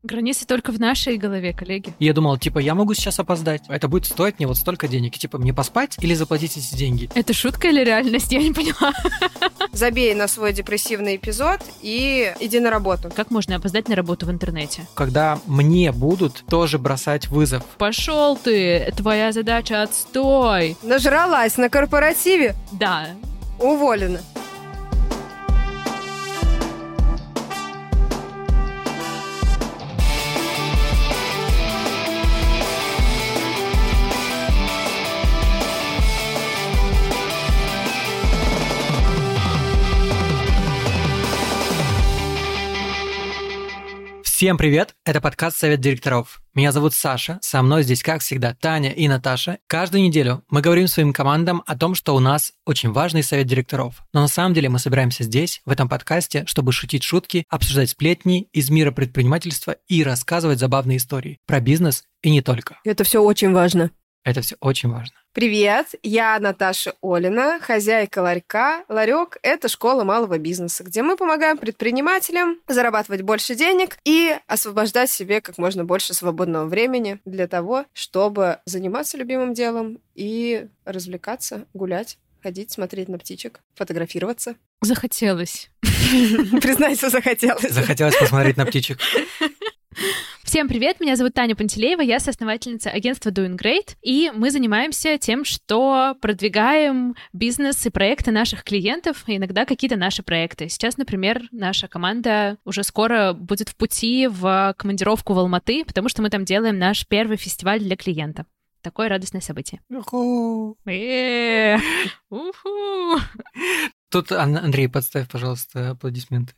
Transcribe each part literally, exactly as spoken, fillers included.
Границы только в нашей голове, коллеги. Я думал, типа, я могу сейчас опоздать. Это будет стоить мне вот столько денег. И, типа, мне поспать или заплатить эти деньги? Это шутка или реальность? Я не поняла. Забей на свой депрессивный эпизод и иди на работу. Как можно опоздать на работу в интернете? Когда мне будут тоже бросать вызов. Пошел ты, твоя задача отстой. Нажралась на корпоративе? Да. Уволена. Всем привет! Это подкаст «Совет директоров». Меня зовут Саша, со мной здесь, как всегда, Таня и Наташа. Каждую неделю мы говорим своим командам о том, что у нас очень важный совет директоров. Но на самом деле мы собираемся здесь, в этом подкасте, чтобы шутить шутки, обсуждать сплетни из мира предпринимательства и рассказывать забавные истории про бизнес и не только. Это все очень важно. Это все очень важно. Привет, я Наташа Олина, хозяйка ларька. Ларек – это школа малого бизнеса, где мы помогаем предпринимателям зарабатывать больше денег и освобождать себе как можно больше свободного времени для того, чтобы заниматься любимым делом и развлекаться, гулять, ходить, смотреть на птичек, фотографироваться. Захотелось. Признайся, захотелось. Захотелось посмотреть на птичек. Всем привет, меня зовут Таня Пантелеева, я соосновательница агентства Doing Great, и мы занимаемся тем, что продвигаем бизнес и проекты наших клиентов, и иногда какие-то наши проекты. Сейчас, например, наша команда уже скоро будет в пути в командировку в Алматы, потому что мы там делаем наш первый фестиваль для клиента. Такое радостное событие. Тут, Андрей, подставь, пожалуйста, аплодисменты.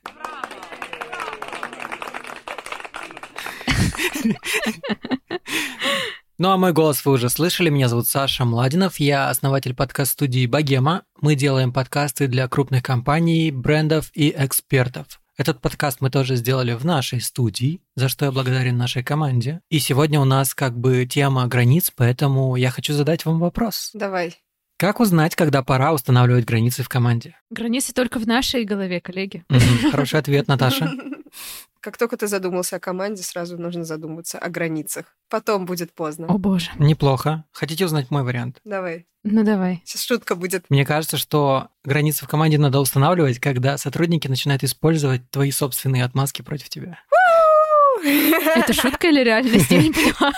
Ну а мой голос вы уже слышали. Меня зовут Саша Младинов. Я основатель подкаст-студии «Богема». Мы делаем подкасты для крупных компаний, брендов и экспертов. Этот подкаст мы тоже сделали в нашей студии, за что я благодарен нашей команде. И сегодня у нас как бы тема границ, поэтому я хочу задать вам вопрос. Давай. Как узнать, когда пора устанавливать границы в команде? Границы только в нашей голове, коллеги. Угу, хороший ответ, Наташа. Как только ты задумался о команде, сразу нужно задуматься о границах. Потом будет поздно. О боже. Неплохо. Хотите узнать мой вариант? Давай. Ну давай. Сейчас шутка будет. Мне кажется, что границы в команде надо устанавливать, когда сотрудники начинают использовать твои собственные отмазки против тебя. Это шутка или реальность? Я не поняла.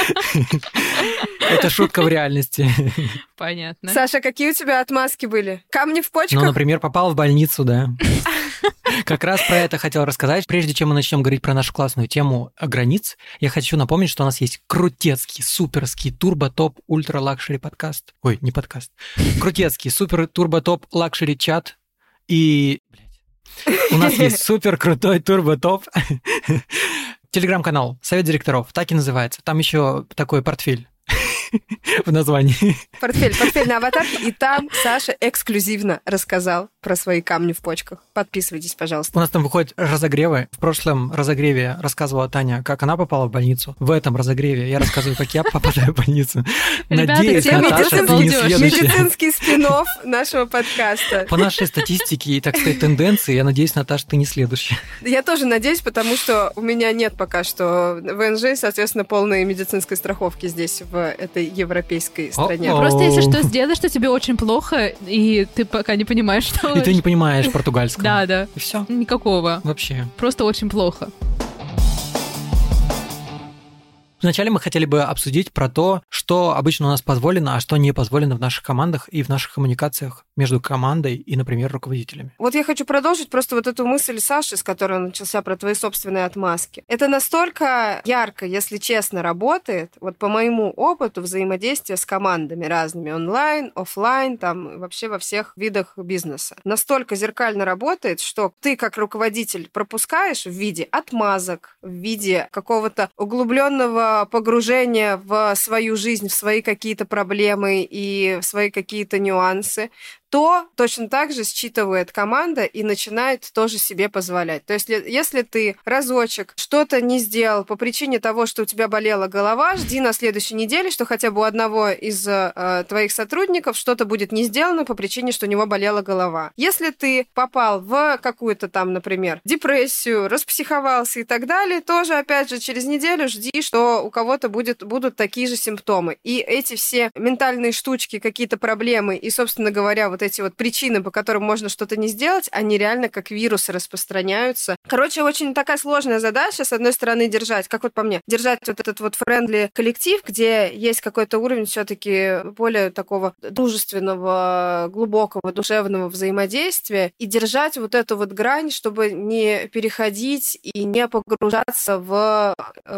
Это шутка в реальности. Понятно. Саша, какие у тебя отмазки были? Камни в почках? Ну, например, попал в больницу, да. Как раз про это хотел рассказать. Прежде чем мы начнем говорить про нашу классную тему границ, я хочу напомнить, что у нас есть крутецкий, суперский, турбо-топ, ультра-лакшери подкаст. Ой, не подкаст. Крутецкий, супер-турбо-топ, лакшери-чат. И... У нас есть супер крутой турбо-топ. Телеграм-канал «Совет директоров», так и называется. Там еще такой портфель в названии. Портфель, портфель на аватарке. И там Саша эксклюзивно рассказал про свои камни в почках. Подписывайтесь, пожалуйста. У нас там выходят разогревы. В прошлом разогреве рассказывала Таня, как она попала в больницу. В этом разогреве я рассказываю, как я попадаю в больницу. Надеюсь, Наташа, ты не следующая. Медицинский спин-офф нашего подкаста. По нашей статистике и, так сказать, тенденции, я надеюсь, Наташа, ты не следующая. Я тоже надеюсь, потому что у меня нет пока что ВНЖ, соответственно, полной медицинской страховки здесь, в этой европейской стране. О-о. Просто если что, сделай, что тебе очень плохо, и ты пока не понимаешь, что... И ты не понимаешь португальского. Да, да. И все. Никакого. Вообще. Просто очень плохо. Вначале мы хотели бы обсудить про то, что обычно у нас позволено, а что не позволено в наших командах и в наших коммуникациях между командой и, например, руководителями. Вот я хочу продолжить просто вот эту мысль Саши, с которой он начался, про твои собственные отмазки. Это настолько ярко, если честно, работает, вот по моему опыту взаимодействия с командами разными, онлайн, офлайн, там вообще во всех видах бизнеса. Настолько зеркально работает, что ты как руководитель пропускаешь в виде отмазок, в виде какого-то углубленного погружения в свою жизнь, в свои какие-то проблемы и в свои какие-то нюансы, то точно так же считывает команда и начинает тоже себе позволять. То есть если ты разочек что-то не сделал по причине того, что у тебя болела голова, жди на следующей неделе, что хотя бы у одного из э, твоих сотрудников что-то будет не сделано по причине, что у него болела голова. Если ты попал в какую-то там, например, депрессию, распсиховался и так далее, тоже, опять же, через неделю жди, что у кого-то будет, будут такие же симптомы. И эти все ментальные штучки, какие-то проблемы и, собственно говоря, вот эти вот причины, по которым можно что-то не сделать, они реально как вирусы распространяются. Короче, очень такая сложная задача, с одной стороны, держать, как вот по мне, держать вот этот вот френдли коллектив, где есть какой-то уровень все-таки более такого дружественного, глубокого, душевного взаимодействия, и держать вот эту вот грань, чтобы не переходить и не погружаться в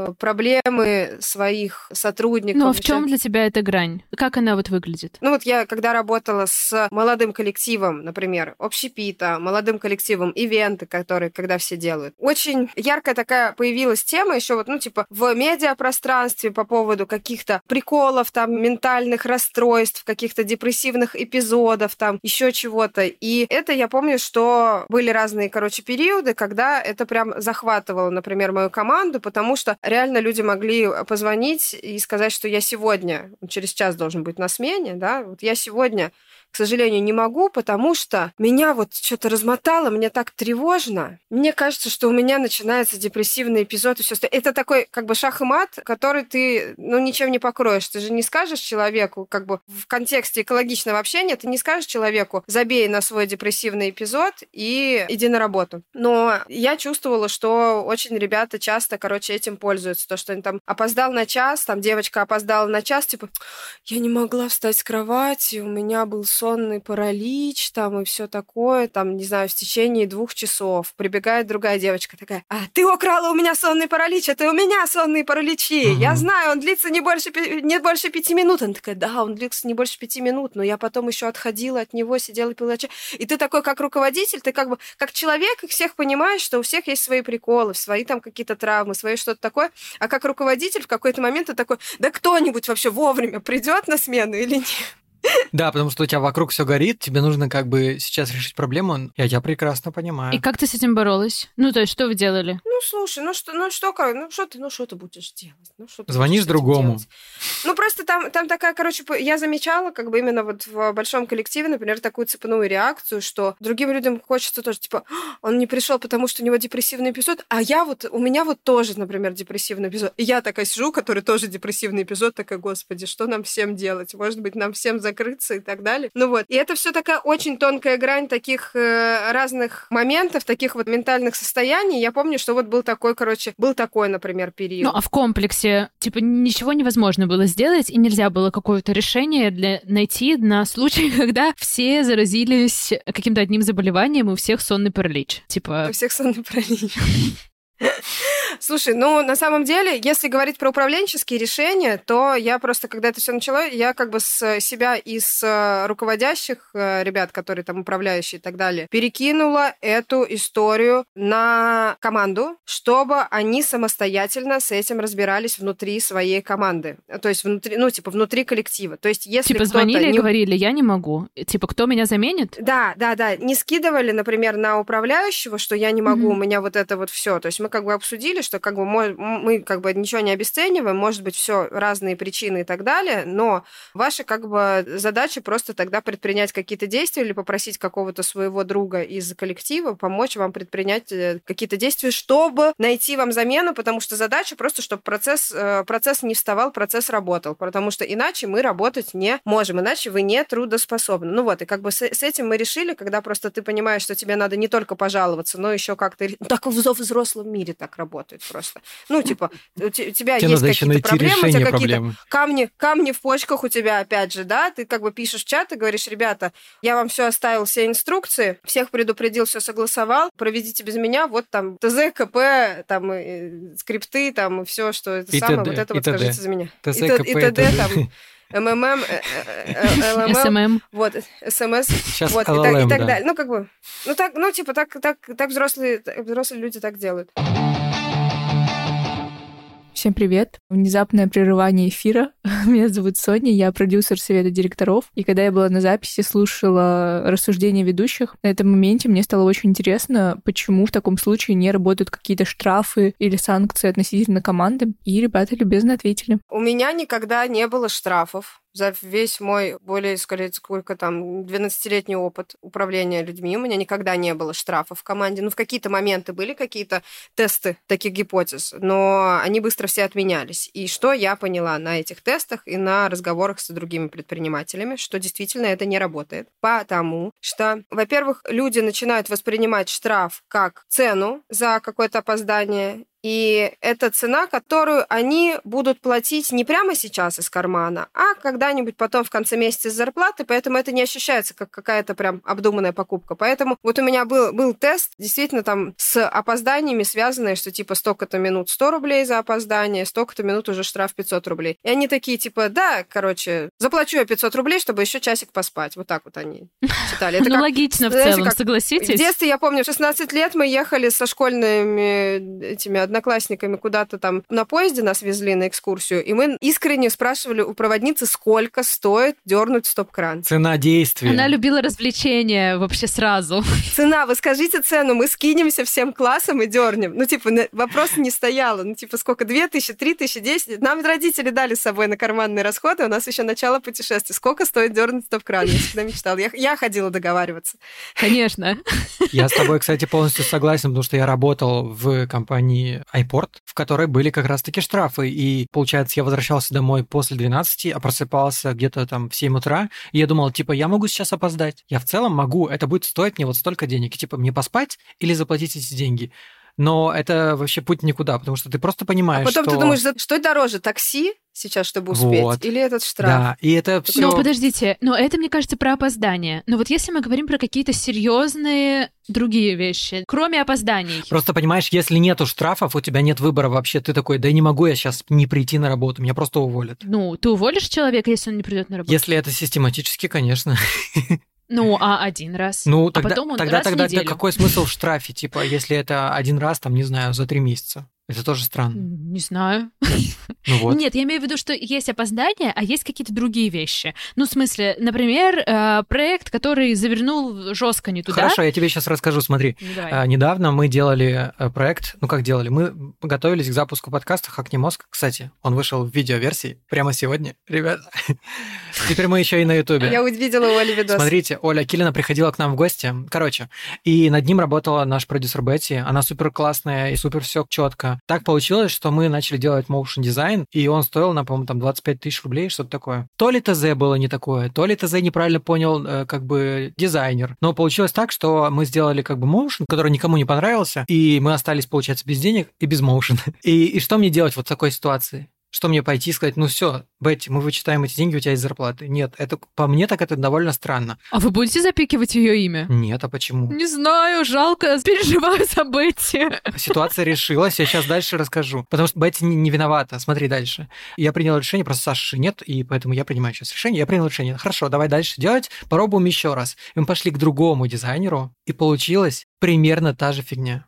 проблемы своих сотрудников. Ну, а в чем для тебя эта грань? Как она вот выглядит? Ну, вот я, когда работала с молодым коллективом, например, общепита, молодым коллективом, ивенты, которые, когда все делают, очень яркая такая появилась тема еще вот, ну, типа, в медиапространстве по поводу каких-то приколов, там, ментальных расстройств, каких-то депрессивных эпизодов, там, еще чего-то. И это я помню, что были разные, короче, периоды, когда это прям захватывало, например, мою команду, потому что реально люди могли позвонить и сказать, что я сегодня, через час должен быть на смене, да, вот я сегодня, к сожалению, не могу, потому что меня вот что-то размотало, мне так тревожно. Мне кажется, что у меня начинается депрессивный эпизод и все. Это такой как бы шах и мат, который ты, ну, ничем не покроешь. Ты же не скажешь человеку, как бы в контексте экологичного общения, ты не скажешь человеку, забей на свой депрессивный эпизод и иди на работу. Но я чувствовала, что очень ребята часто, короче, этим пользуются. То, что они там опоздал на час, там девочка опоздала на час, типа, я не могла встать с кровати, у меня был сонный паралич, там, и все такое, там, не знаю, в течение двух часов. Прибегает другая девочка такая, а, ты украла у меня сонный паралич, это у меня сонные параличи. Mm-hmm. Я знаю, он длится не больше, не больше пяти минут. Она такая, да, он длится не больше пяти минут, но я потом еще отходила от него, сидела и пила чай. И ты такой, как руководитель, ты как бы, как человек, и всех понимаешь, что у всех есть свои приколы, свои там какие-то травмы, свои что-то такое. А как руководитель в какой-то момент ты такой, да кто-нибудь вообще вовремя придет на смену или нет? Да, потому что у тебя вокруг все горит, тебе нужно как бы сейчас решить проблему. Я тебя прекрасно понимаю. И как ты с этим боролась? Ну, то есть, что вы делали? Ну, слушай, ну что, ну что, ну что ты, ну что ты будешь делать? Ну, что ты Звонишь другому. Делать? Ну, просто там, там такая, короче, я замечала, как бы именно вот в большом коллективе, например, такую цепную реакцию, что другим людям хочется тоже, типа, он не пришел, потому что у него депрессивный эпизод, а я вот, у меня вот тоже, например, депрессивный эпизод. И я такая сижу, который тоже депрессивный эпизод, такая, господи, что нам всем делать? Может быть, нам всем закрыться и так далее. Ну вот. И это все такая очень тонкая грань таких э, разных моментов, таких вот ментальных состояний. Я помню, что вот был такой, короче, был такой, например, период. Ну, а в комплексе, типа, ничего невозможно было сделать, и нельзя было какое-то решение для... найти на случай, когда все заразились каким-то одним заболеванием, и у всех сонный паралич. Типа... У всех сонный паралич. Слушай, ну, на самом деле, если говорить про управленческие решения, то я просто, когда это все начало, я как бы с себя и с руководящих ребят, которые там управляющие и так далее, перекинула эту историю на команду, чтобы они самостоятельно с этим разбирались внутри своей команды. То есть внутри, ну, типа, внутри коллектива. То есть если Типа звонили не... и говорили, я не могу. Типа, кто меня заменит? Да, да, да. Не скидывали, например, на управляющего, что я не могу, mm-hmm. у меня вот это вот все. То есть мы как бы обсудили, что как бы мы, мы как бы ничего не обесцениваем, может быть, все разные причины и так далее, но ваша как бы задача просто тогда предпринять какие-то действия или попросить какого-то своего друга из коллектива помочь вам предпринять какие-то действия, чтобы найти вам замену, потому что задача просто, чтобы процесс, процесс не вставал, процесс работал, потому что иначе мы работать не можем, иначе вы не трудоспособны. Ну вот, и как бы с, с этим мы решили, когда просто ты понимаешь, что тебе надо не только пожаловаться, но еще как-то... Так в взрослом мире так работает просто. Ну, типа, у тебя Тебе есть какие-то проблемы, у тебя какие-то проблемы. камни, камни в почках у тебя, опять же, да, ты как бы пишешь в чат и говоришь, ребята, я вам все оставил, все инструкции, всех предупредил, все согласовал, проведите без меня, вот там ТЗ, КП, там, и, скрипты, там, и все, что это и самое, т.д. вот это и вот т.д. скажите за меня. ТЗ, и КП, и т.д. там... МММ, СММ, вот, СМС, сейчас вот, эл эл эм, и так, и так да. далее. Ну, как бы, ну, так, ну, типа, так, так, так взрослые, взрослые люди так делают. Всем привет. Внезапное прерывание эфира. Меня зовут Соня, я продюсер Совета директоров. И когда я была на записи, слушала рассуждения ведущих, на этом моменте мне стало очень интересно, почему в таком случае не работают какие-то штрафы или санкции относительно команды. И ребята любезно ответили. У меня никогда не было штрафов. За весь мой более, скорее, сколько там, двенадцатилетний опыт управления людьми у меня никогда не было штрафов в команде. Ну, в какие-то моменты были какие-то тесты таких гипотез, но они быстро все отменялись. И что я поняла на этих тестах и на разговорах с другими предпринимателями, что действительно это не работает. Потому что, во-первых, люди начинают воспринимать штраф как цену за какое-то опоздание, и это цена, которую они будут платить не прямо сейчас из кармана, а когда-нибудь потом в конце месяца из зарплаты, поэтому это не ощущается как какая-то прям обдуманная покупка. Поэтому вот у меня был, был тест действительно там с опозданиями связанные, что типа столько-то минут сто рублей за опоздание, столько-то минут уже штраф пятьсот рублей. И они такие типа, да, короче, заплачу я пятьсот рублей, чтобы еще часик поспать. Вот так вот они читали. Ну, логично в целом, согласитесь? В детстве, я помню, в шестнадцать лет мы ехали со школьными этими одноклассниками куда-то там на поезде, нас везли на экскурсию, и мы искренне спрашивали у проводницы, сколько стоит дернуть стоп-кран. Цена действия. Она любила развлечения вообще сразу. Цена, вы скажите цену, мы скинемся всем классом и дернем. Ну, типа, вопрос не стояло. Ну, типа, сколько? Две тысячи, три тысячи, десять? Нам родители дали с собой на карманные расходы, у нас еще начало путешествия. Сколько стоит дернуть стоп-кран? Я всегда мечтала. Я, я ходила договариваться. Конечно. Я с тобой, кстати, полностью согласен, потому что я работал в компании iPort, в которой были как раз-таки штрафы. И, получается, я возвращался домой после двенадцати, а просыпался где-то там в семь утра, и я думал, типа, я могу сейчас опоздать. Я в целом могу, это будет стоить мне вот столько денег. И, типа, мне поспать или заплатить эти деньги? Но это вообще путь никуда, потому что ты просто понимаешь, а потом что... ты думаешь, что дороже, такси сейчас, чтобы успеть, вот. Или этот штраф? Да, и это все... Но подождите, но это, мне кажется, про опоздание. Но вот если мы говорим про какие-то серьезные другие вещи, кроме опозданий. Просто понимаешь, если нету штрафов, у тебя нет выбора вообще. Ты такой, да не могу я сейчас не прийти на работу, меня просто уволят. Ну, ты уволишь человека, если он не придет на работу? Если это систематически, конечно. Ну, а один раз. Ну, а тогда, потом он тогда, раз тогда в неделю. какой смысл в штрафе? Типа, если это один раз, там, не знаю, за три месяца. Это тоже странно. Не знаю. Ну вот. Нет, я имею в виду, что есть опоздания, а есть какие-то другие вещи. Ну, в смысле, например, э, проект, который завернул жестко не туда. Хорошо, я тебе сейчас расскажу. Смотри, Ну, давай. а, недавно мы делали проект, ну как делали, мы готовились к запуску подкаста «Хакни мозг». Кстати, он вышел в видеоверсии прямо сегодня, ребята. Теперь мы еще и на Ютубе. Я увидела у Оли видос. Смотрите, Оля Килина приходила к нам в гости. Короче, и над ним работала наш продюсер Бетти. Она супер классная и супер все четко. Так получилось, что мы начали делать motion дизайн, и он стоил, нам, по-моему, там двадцать пять тысяч рублей, что-то такое. То ли ТЗ было не такое, то ли ТЗ неправильно понял, э, как бы, дизайнер. Но получилось так, что мы сделали, как бы, motion, который никому не понравился, и мы остались, получается, без денег и без motion. И, и что мне делать вот в такой ситуации? Что мне пойти и сказать, ну все, Бетти, мы вычитаем эти деньги, у тебя есть зарплаты? Нет, это по мне так это довольно странно. А вы будете запикивать ее имя? Нет, а почему? Не знаю, жалко, переживаю за Бетти. Ситуация решилась, я сейчас дальше расскажу. Потому что Бетти не, не виновата, смотри дальше. Я принял решение, просто Саши нет, и поэтому я принимаю сейчас решение. Я принял решение, хорошо, давай дальше делать, попробуем еще раз. И мы пошли к другому дизайнеру, и получилась примерно та же фигня.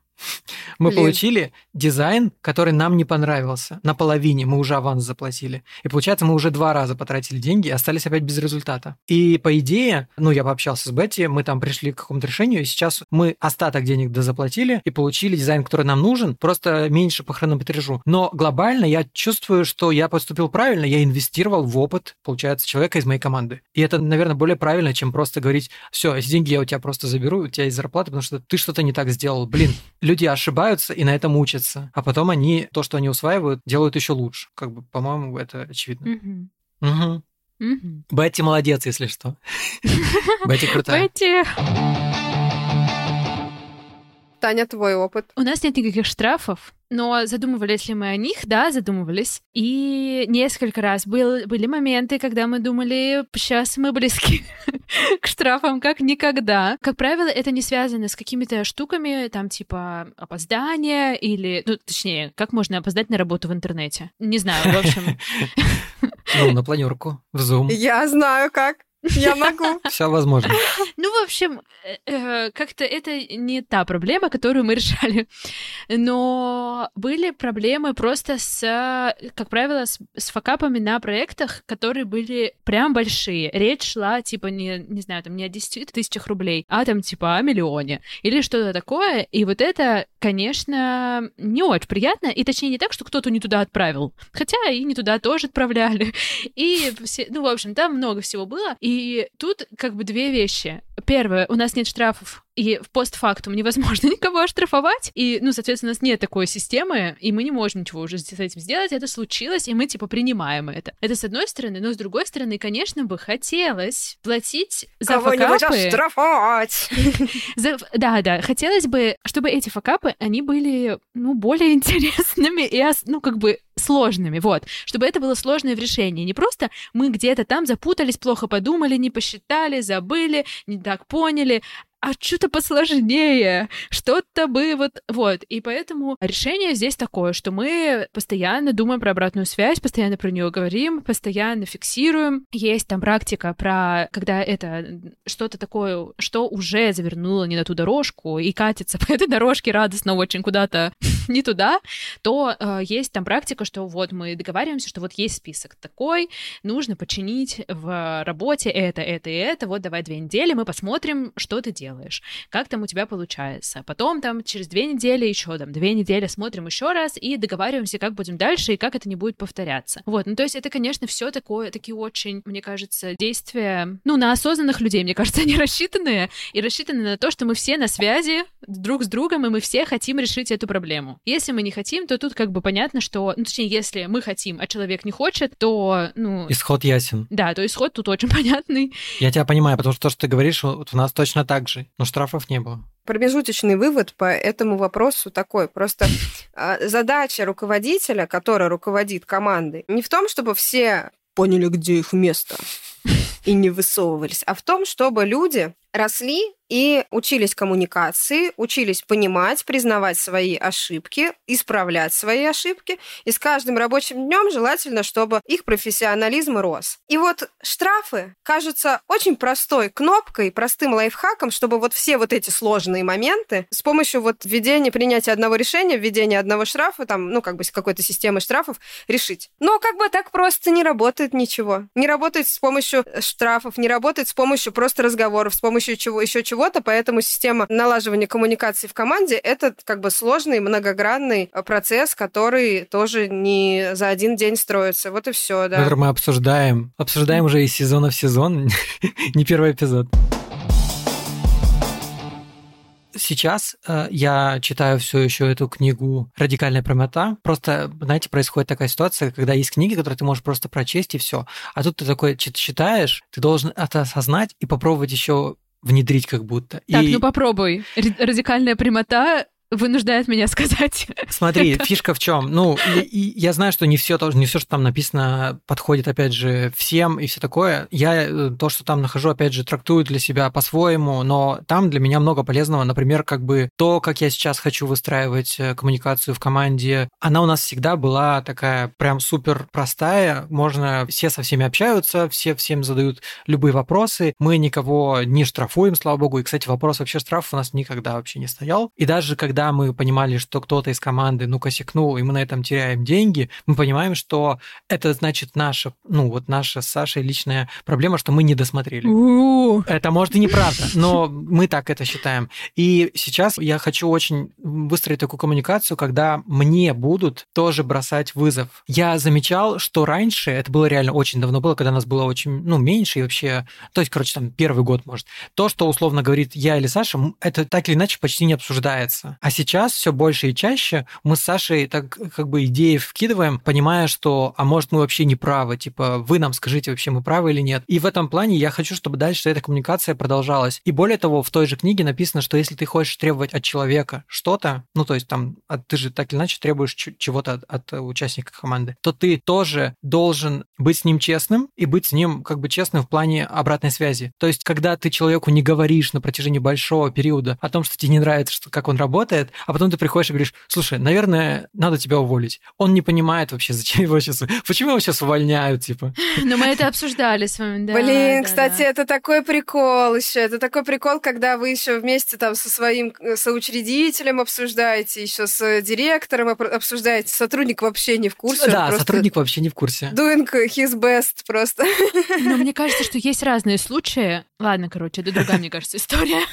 Мы Блин. получили дизайн, который нам не понравился. Наполовине мы уже аванс заплатили. И получается, мы уже два раза потратили деньги и остались опять без результата. И по идее, ну, я пообщался с Бетти, мы там пришли к какому-то решению, и сейчас мы остаток денег дозаплатили и получили дизайн, который нам нужен, просто меньше по хронометражу. Но глобально я чувствую, что я поступил правильно, я инвестировал в опыт, получается, человека из моей команды. И это, наверное, более правильно, чем просто говорить, все, эти деньги я у тебя просто заберу, у тебя есть зарплата, потому что ты что-то не так сделал. Блин, люди ошибаются и на этом учатся. А потом они, то, что они усваивают, делают еще лучше. Как бы, по-моему, это очевидно. Угу. Угу. Угу. Бетти молодец, если что. Бетти крутая. Бетти. Таня, твой опыт. У нас нет никаких штрафов, но задумывались ли мы о них? Да, задумывались. И несколько раз был, были моменты, когда мы думали, сейчас мы близки к штрафам как никогда. Как правило, это не связано с какими-то штуками, там типа опоздания или... Ну, точнее, как можно опоздать на работу в интернете? Не знаю, в общем... Ну, на планерку, в Zoom. Я знаю как. Я могу. Все возможно. Ну, в общем, как-то это не та проблема, которую мы решали. Но были проблемы просто с, как правило, с, с факапами на проектах, которые были прям большие. Речь шла, типа, не, не знаю, там, не о десяти тысячах рублей, а там, типа, о миллионе. Или что-то такое. И вот это, конечно, не очень приятно. И точнее не так, что кто-то не туда отправил. Хотя и не туда тоже отправляли. И, все, ну, в общем, там много всего было. И тут как бы две вещи. Первое, у нас нет штрафов, и в постфактум невозможно никого оштрафовать, и, ну, соответственно, у нас нет такой системы, и мы не можем ничего уже с этим сделать, это случилось, и мы, типа, принимаем это. Это с одной стороны, но с другой стороны, конечно, бы хотелось платить за Кого-нибудь факапы... оштрафовать! За... Да, да, хотелось бы, чтобы эти факапы, они были, ну, более интересными и, ну, как бы сложными, вот. Чтобы это было сложное в решении. Не просто мы где-то там запутались, плохо подумали, не посчитали, забыли, не так поняли, а что-то посложнее, что-то бы вот... Вот, и поэтому решение здесь такое, что мы постоянно думаем про обратную связь, постоянно про нее говорим, постоянно фиксируем. Есть там практика про, когда это что-то такое, что уже завернуло не на ту дорожку и катится по этой дорожке радостно очень куда-то не туда, то э, есть там практика, что вот мы договариваемся, что вот есть список такой, нужно починить в работе это, это и это, вот давай две недели, мы посмотрим, что ты делаешь, как там у тебя получается. Потом там через две недели еще там две недели смотрим еще раз и договариваемся, как будем дальше и как это не будет повторяться. Вот, ну то есть это, конечно, все такое, такие очень, мне кажется, действия, ну, на осознанных людей, мне кажется, они рассчитанные и рассчитаны на то, что мы все на связи друг с другом, и мы все хотим решить эту проблему. Если мы не хотим, то тут как бы понятно, что, ну, точнее, если мы хотим, а человек не хочет, то, ну... Исход ясен. Да, то исход тут очень понятный. Я тебя понимаю, потому что то, что ты говоришь, вот у нас точно так же, но штрафов не было. Промежуточный вывод по этому вопросу такой. Просто задача руководителя, который руководит командой, не в том, чтобы все поняли, где их место, и не высовывались, а в том, чтобы люди росли и учились коммуникации, учились понимать, признавать свои ошибки, исправлять свои ошибки. И с каждым рабочим днем желательно, чтобы их профессионализм рос. И вот штрафы кажутся очень простой кнопкой, простым лайфхаком, чтобы вот все вот эти сложные моменты с помощью вот введения, принятия одного решения, введения одного штрафа, там, ну, как бы какой-то системы штрафов решить. Но как бы так просто не работает ничего. Не работает с помощью штрафов, не работает с помощью просто разговоров, с помощью чего, еще чего-то, поэтому система налаживания коммуникации в команде — это как бы сложный, многогранный процесс, который тоже не за один день строится. Вот и все, да. Который мы обсуждаем. Обсуждаем уже из сезона в сезон, не первый эпизод. Сейчас э, я читаю все еще эту книгу «Радикальная прямота». Просто, знаете, происходит такая ситуация, когда есть книги, которые ты можешь просто прочесть, и все. А тут ты такой читаешь, ты должен это осознать и попробовать еще внедрить как будто. Так, и... ну попробуй. Радикальная прямота вынуждает меня сказать. Смотри, фишка в чем? Ну, и, и я знаю, что не все, не все, что там написано, подходит, опять же, всем и все такое. Я то, что там нахожу, опять же, трактую для себя по-своему, но там для меня много полезного. Например, как бы то, как я сейчас хочу выстраивать коммуникацию в команде, она у нас всегда была такая прям супер простая. Можно, все со всеми общаются, все всем задают любые вопросы. Мы никого не штрафуем, слава богу. И, кстати, вопрос вообще штрафов у нас никогда вообще не стоял. И даже когда мы понимали, что кто-то из команды, ну, косякнул, и мы на этом теряем деньги, мы понимаем, что это значит наша, ну, вот наша с Сашей личная проблема, что мы не досмотрели. У-у-у. Это, может, и неправда, но мы так это считаем. И сейчас я хочу очень выстроить такую коммуникацию, когда мне будут тоже бросать вызов. Я замечал, что раньше, это было реально очень давно было, когда нас было очень, ну, меньше, и вообще, то есть, короче, там, первый год, может, то, что условно говорит я или Саша, это так или иначе почти не обсуждается. А сейчас все больше и чаще мы с Сашей так как бы идеи вкидываем, понимая, что, а может, мы вообще не правы, типа, вы нам скажите, вообще мы правы или нет. И в этом плане я хочу, чтобы дальше эта коммуникация продолжалась. И более того, в той же книге написано, что если ты хочешь требовать от человека что-то, ну, то есть там, ты же так или иначе требуешь чего-то от, от участника команды, то ты тоже должен быть с ним честным и быть с ним как бы честным в плане обратной связи. То есть, когда ты человеку не говоришь на протяжении большого периода о том, что тебе не нравится, что, как он работает, делает, а потом ты приходишь и говоришь, слушай, наверное, надо тебя уволить. Он не понимает вообще, зачем его сейчас... Почему его сейчас увольняют, типа? Ну, мы это обсуждали с вами, да. Блин, да, кстати, да. это такой прикол еще. Это такой прикол, когда вы еще вместе там со своим соучредителем обсуждаете, еще с директором обсуждаете. Сотрудник вообще не в курсе. Да, сотрудник вообще не в курсе. Doing his best просто. Но мне кажется, что есть разные случаи. Ладно, короче, это другая, мне кажется, история.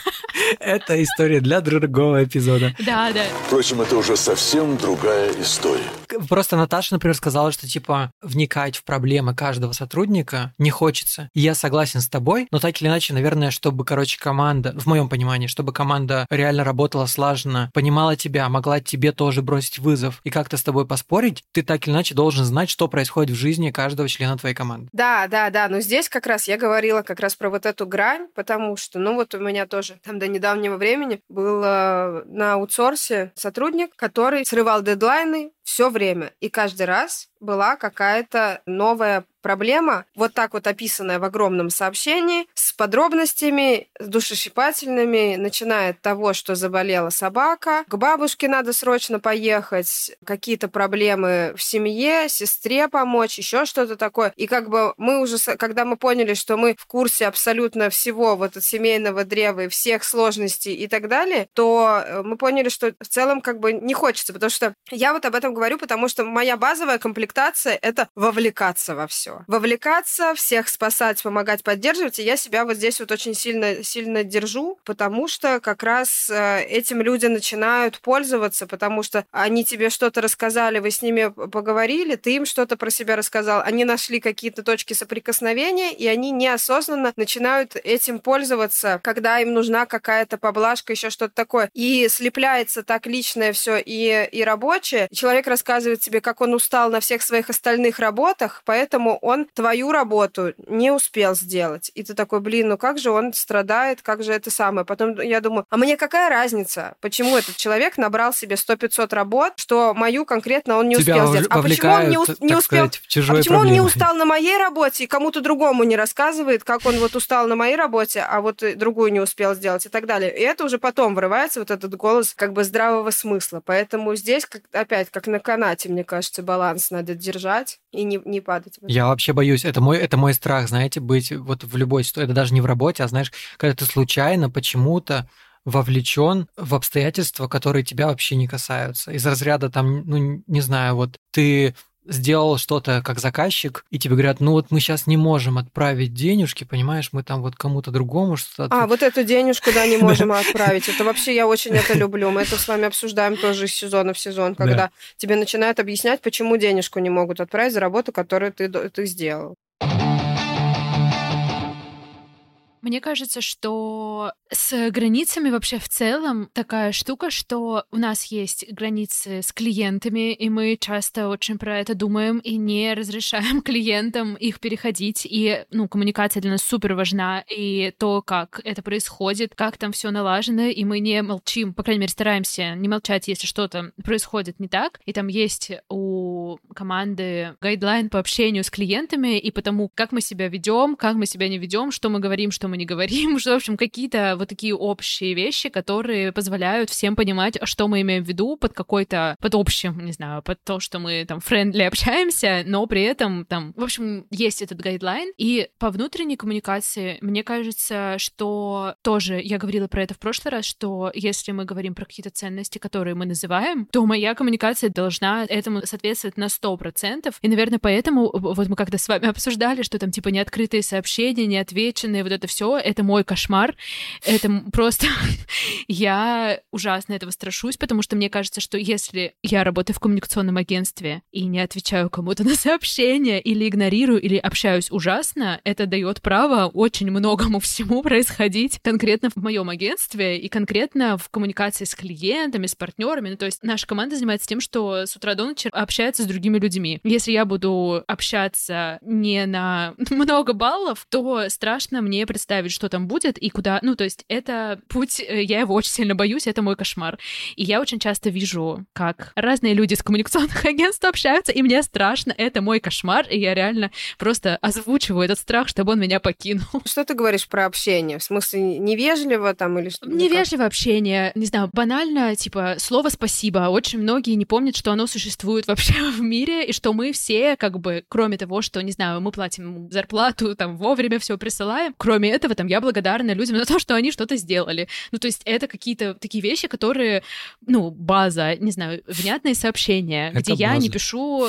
Это история для другого эпизода. Да, да. Впрочем, это уже совсем другая история. Просто Наташа, например, сказала, что, типа, вникать в проблемы каждого сотрудника не хочется. И я согласен с тобой, но так или иначе, наверное, чтобы, короче, команда, в моем понимании, чтобы команда реально работала слаженно, понимала тебя, могла тебе тоже бросить вызов и как-то с тобой поспорить, ты так или иначе должен знать, что происходит в жизни каждого члена твоей команды. Да, да, да, но здесь как раз я говорила как раз про вот эту грань, потому что, ну вот у меня тоже там до недавнего времени был э, на аутсорсе сотрудник, который срывал дедлайны все время, и каждый раз была какая-то новая проблема, вот так вот описанная в огромном сообщении, с подробностями, с душещипательными, начиная от того, что заболела собака, к бабушке надо срочно поехать, какие-то проблемы в семье, сестре помочь, еще что-то такое. И как бы мы уже, когда мы поняли, что мы в курсе абсолютно всего вот от семейного древа и всех сложностей и так далее, то мы поняли, что в целом как бы не хочется, потому что я вот об этом говорю, потому что моя базовая комплектация — это вовлекаться во все. Вовлекаться, всех спасать, помогать, поддерживать. И я себя вот здесь вот очень сильно, сильно держу, потому что как раз этим люди начинают пользоваться, потому что они тебе что-то рассказали, вы с ними поговорили, ты им что-то про себя рассказал, они нашли какие-то точки соприкосновения, и они неосознанно начинают этим пользоваться, когда им нужна какая-то поблажка, еще что-то такое. И слепляется так личное все и, и рабочее. Человек рассказывает тебе, как он устал на всех своих остальных работах, поэтому он твою работу не успел сделать. И ты такой, блин, ну как же он страдает, как же это самое. Потом я думаю, а мне какая разница, почему этот человек набрал себе сто-пятьсот работ, что мою конкретно он не Тебя успел сделать. А почему он не, у... не успел... Сказать, в чужой а почему проблемы. он не устал на моей работе и кому-то другому не рассказывает, как он вот устал на моей работе, а вот другую не успел сделать и так далее. И это уже потом вырывается вот этот голос как бы здравого смысла. Поэтому здесь как, опять, как на канате, мне кажется, баланс надо держать и не, не падать. Я вообще боюсь, это мой, это мой страх, знаете, быть вот в любой ситуации, это даже не в работе, а знаешь, когда ты случайно почему-то вовлечен в обстоятельства, которые тебя вообще не касаются. Из разряда там, ну, не знаю, вот ты сделал что-то как заказчик, и тебе говорят, ну вот мы сейчас не можем отправить денежки, понимаешь, мы там вот кому-то другому что-то... А, вот эту денежку, да, не можем отправить. Это вообще, я очень это люблю. Мы это с вами обсуждаем тоже из сезона в сезон, когда тебе начинают объяснять, почему денежку не могут отправить за работу, которую ты, ты сделал. Мне кажется, что с границами вообще в целом такая штука, что у нас есть границы с клиентами, и мы часто очень про это думаем и не разрешаем клиентам их переходить. И, ну, коммуникация для нас супер важна, и то, как это происходит, как там все налажено, и мы не молчим, по крайней мере, стараемся не молчать, если что-то происходит не так. И там есть у команды гайдлайн по общению с клиентами и потому, как мы себя ведем, как мы себя не ведем, что мы говорим, что мы не говорим, что, в общем, какие-то вот такие общие вещи, которые позволяют всем понимать, что мы имеем в виду под какой-то, под общим, не знаю, под то, что мы там френдли общаемся, но при этом там, в общем, есть этот гайдлайн. И по внутренней коммуникации, мне кажется, что тоже, я говорила про это в прошлый раз, что если мы говорим про какие-то ценности, которые мы называем, то моя коммуникация должна этому соответствовать на сто процентов. И, наверное, поэтому вот мы как-то с вами обсуждали, что там типа неоткрытые сообщения, неотвеченные, вот это все это мой кошмар. Это просто... я ужасно этого страшусь, потому что мне кажется, что если я работаю в коммуникационном агентстве и не отвечаю кому-то на сообщения, или игнорирую, или общаюсь ужасно, это дает право очень многому всему происходить конкретно в моем агентстве и конкретно в коммуникации с клиентами, с партнерами. Ну, то есть наша команда занимается тем, что с утра до ночи общается с другими людьми. Если я буду общаться не на много баллов, то страшно мне представить, представить, что там будет и куда... Ну, то есть это путь, я его очень сильно боюсь, это мой кошмар. И я очень часто вижу, как разные люди с коммуникационных агентств общаются, и мне страшно, это мой кошмар, и я реально просто озвучиваю этот страх, чтобы он меня покинул. Что ты говоришь про общение? В смысле, невежливо там или что? Невежливое общение, не знаю, банально, типа, слово «спасибо». Очень многие не помнят, что оно существует вообще в мире, и что мы все, как бы, кроме того, что, не знаю, мы платим зарплату, там, вовремя все присылаем, кроме этого, там, я благодарна людям за то, что они что-то сделали. Ну, то есть это какие-то такие вещи, которые, ну, база, не знаю, внятные сообщения, это где база. Я не пишу,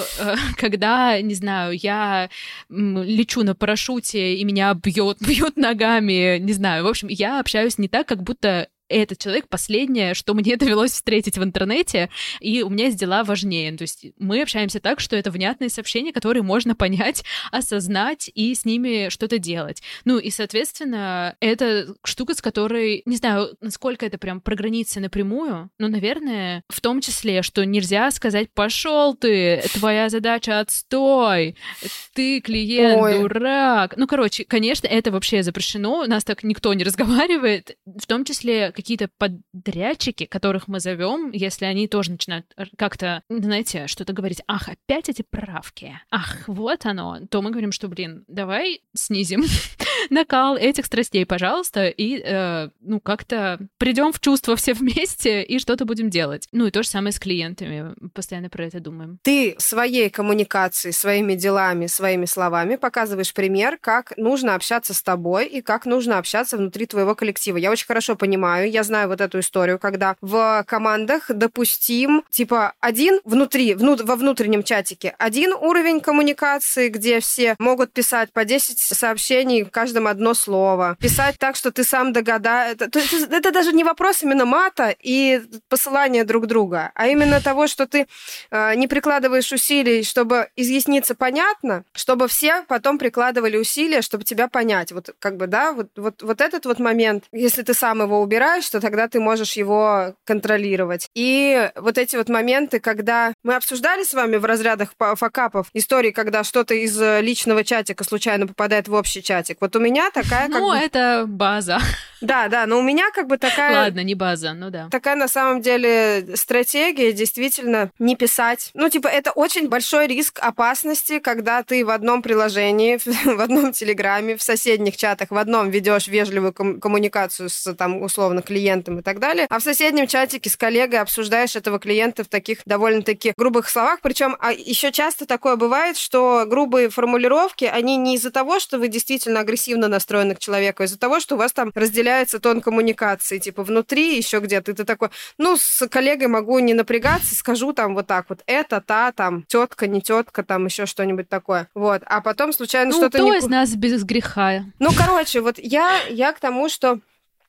когда, не знаю, я лечу на парашюте, и меня бьет, бьет ногами, не знаю. В общем, я общаюсь не так, как будто этот человек последнее, что мне довелось встретить в интернете, и у меня есть дела важнее. То есть мы общаемся так, что это внятные сообщения, которые можно понять, осознать и с ними что-то делать. Ну и, соответственно, это штука, с которой, не знаю, насколько это прям про границы напрямую, но, наверное, в том числе, что нельзя сказать «пошел ты, твоя задача отстой, ты клиент, Ой. дурак». Ну, короче, конечно, это вообще запрещено, у нас так никто не разговаривает, в том числе какие-то подрядчики, которых мы зовем, если они тоже начинают как-то, знаете, что-то говорить, ах, опять эти правки, ах, вот оно, то мы говорим, что, блин, давай снизим накал этих страстей, пожалуйста, и, э, ну, как-то придем в чувство все вместе и что-то будем делать. Ну, и то же самое с клиентами, постоянно про это думаем. Ты своей коммуникацией, своими делами, своими словами показываешь пример, как нужно общаться с тобой и как нужно общаться внутри твоего коллектива. Я очень хорошо понимаю, я знаю вот эту историю, когда в командах допустим, типа, один внутри, вну, во внутреннем чатике, один уровень коммуникации, где все могут писать по десять сообщений, в каждом одно слово. Писать так, что ты сам догадаешься. Это, это, это даже не вопрос именно мата и посылания друг друга, а именно того, что ты э, не прикладываешь усилий, чтобы изъясниться понятно, чтобы все потом прикладывали усилия, чтобы тебя понять. Вот как бы, да, вот, вот, вот этот вот момент, если ты сам его убираешь, то тогда ты можешь его контролировать. И вот эти вот моменты, когда мы обсуждали с вами в разрядах факапов истории, когда что-то из личного чатика случайно попадает в общий чатик. Вот у меня такая как Ну, бы... это база. Да, да, но у меня как бы такая... Ладно, не база, ну да. Такая на самом деле стратегия действительно не писать. Ну, типа, это очень большой риск опасности, когда ты в одном приложении, в одном телеграме, в соседних чатах, в одном ведешь вежливую ком- коммуникацию с, там, условно, клиентом и так далее, а в соседнем чатике с коллегой обсуждаешь этого клиента в таких довольно-таки грубых словах. Причем а еще часто такое бывает, что грубые формулировки, они не из-за того, что вы действительно агрессивно настроены к человеку, а из-за того, что у вас там разделяется тон коммуникации, типа внутри еще где-то. И ты такой, ну, с коллегой могу не напрягаться, скажу там вот так вот, это, та, там, тетка, не тетка, там, еще что-нибудь такое. Вот. А потом случайно ну, что-то... Ну, кто не... из нас без греха? Ну, короче, вот я, я к тому, что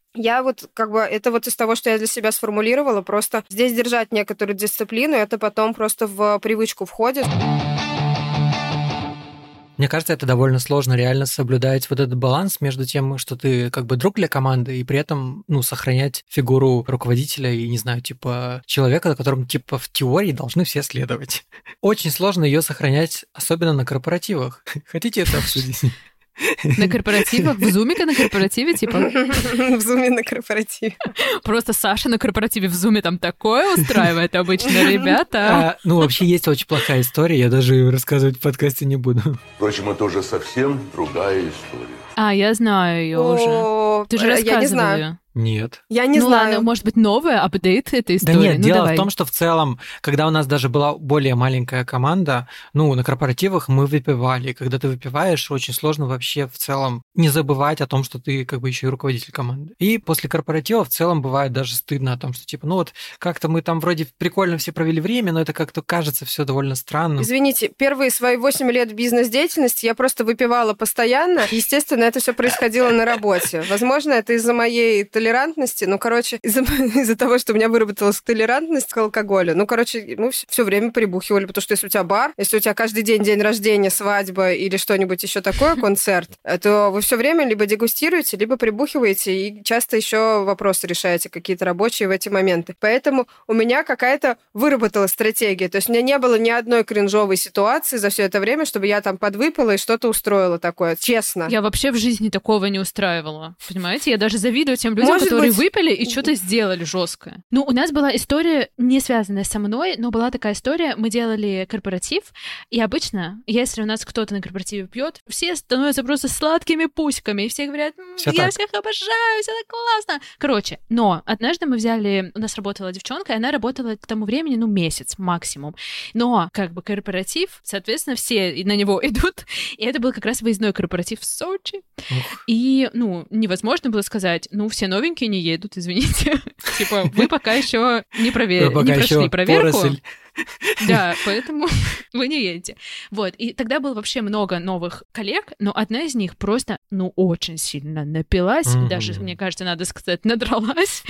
я вот как бы, это вот из того, что я для себя сформулировала, просто здесь держать некоторую дисциплину, это потом просто в привычку входит. Мне кажется, это довольно сложно реально соблюдать вот этот баланс между тем, что ты как бы друг для команды, и при этом, ну, сохранять фигуру руководителя и, не знаю, типа человека, за которым, типа, в теории должны все следовать. Очень сложно ее сохранять, особенно на корпоративах. Хотите это обсудить? На корпоративах? В Зуме на корпоративе, типа? В Зуме на корпоративе. Просто Саша на корпоративе в Зуме там такое устраивает обычно, ребята. А, ну, вообще есть очень плохая история, я даже рассказывать в подкасте не буду. Впрочем, это уже совсем другая история. А, я знаю ее уже. Ты же рассказывала. Я не знаю. Нет. Я не ну знаю. Ладно, может быть, новая апдейт этой истории? Да нет, ну, дело давай. в том, что в целом, когда у нас даже была более маленькая команда, ну, на корпоративах мы выпивали. И когда ты выпиваешь, очень сложно вообще в целом не забывать о том, что ты как бы еще и руководитель команды. И после корпоратива в целом бывает даже стыдно о том, что типа, ну вот как-то мы там вроде прикольно все провели время, но это как-то кажется все довольно странным. Извините, первые свои восемь лет бизнес-деятельности я просто выпивала постоянно. Естественно, это все происходило на работе. Возможно, это из-за моей толерантности. Ну, короче, из-за, из-за того, что у меня выработалась толерантность к алкоголю, ну, короче, мы все время прибухивали, потому что если у тебя бар, если у тебя каждый день день рождения, свадьба или что-нибудь еще такое, концерт, то вы все время либо дегустируете, либо прибухиваете, и часто еще вопросы решаете какие-то рабочие в эти моменты. Поэтому у меня какая-то выработалась стратегия. То есть у меня не было ни одной кринжовой ситуации за все это время, чтобы я там подвыпила и что-то устроила такое. Честно. Я вообще в жизни такого не устраивала. Понимаете? Я даже завидую тем людям, Может которые быть... выпили и что-то сделали жесткое. Ну, у нас была история, не связанная со мной, но была такая история. Мы делали корпоратив, и обычно, если у нас кто-то на корпоративе пьет, все становятся просто сладкими пуськами, и все говорят, Всё я так. всех обожаю, все так классно. Короче, но однажды мы взяли, у нас работала девчонка, и она работала к тому времени, ну, месяц максимум. Но, как бы, корпоратив, соответственно, все на него идут, и это был как раз выездной корпоратив в Сочи. Ух. И, ну, невозможно было сказать, ну, все новенькие не едут, извините. Типа, вы пока еще не проверили, Вы пока не прошли ещё проверку. поросль. Да, поэтому вы не едете. Вот, и тогда было вообще много новых коллег, но одна из них просто, ну, очень сильно напилась, Мгм. даже, мне кажется, надо сказать, надралась,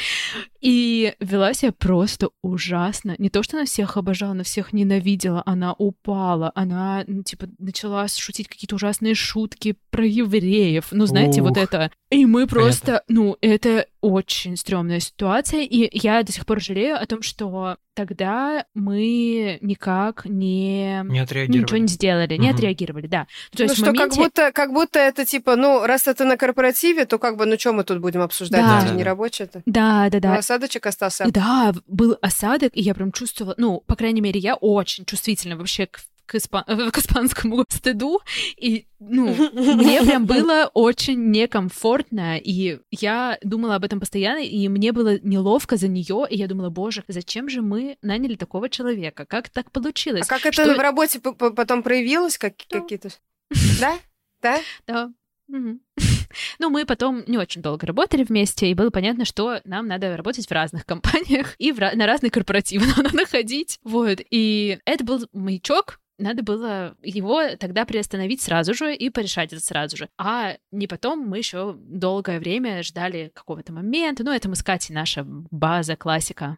и вела себя просто ужасно. Не то, что она всех обожала, она всех ненавидела, она упала, она, ну, типа, начала шутить какие-то ужасные шутки про евреев, ну, знаете, вот Ух. это. И мы просто, ну, это очень стрёмная ситуация, и я до сих пор жалею о том, что тогда мы никак не... Не отреагировали. Ничего не сделали, не Мгм. отреагировали, да. То Ну есть в что, как моменте... будто, как будто это типа, ну, раз это на корпоративе, то как бы, ну, что мы тут будем обсуждать? Да. Это же Да, не да. рабочее-то. Да, да, Ну, да. осадочек остался. Да, был осадок, и я прям чувствовала, ну, по крайней мере, я очень чувствительна вообще к, к, испа- к испанскому стыду, и, ну, мне прям было очень некомфортно, и я думала об этом постоянно, и мне было неловко за нее, и я думала, боже, зачем же мы наняли такого человека? Как так получилось? А как это Что- в работе п- п- потом проявилось? Как, какие-то... Да? Да? Да. Мгм. Ну, мы потом не очень долго работали вместе, и было понятно, что нам надо работать в разных компаниях, и в ra- на разные корпоративы надо ходить. Вот, и это был маячок, надо было его тогда приостановить сразу же и порешать это сразу же. А не потом мы еще долгое время ждали какого-то момента. Ну, это мы с Катей, наша база, классика.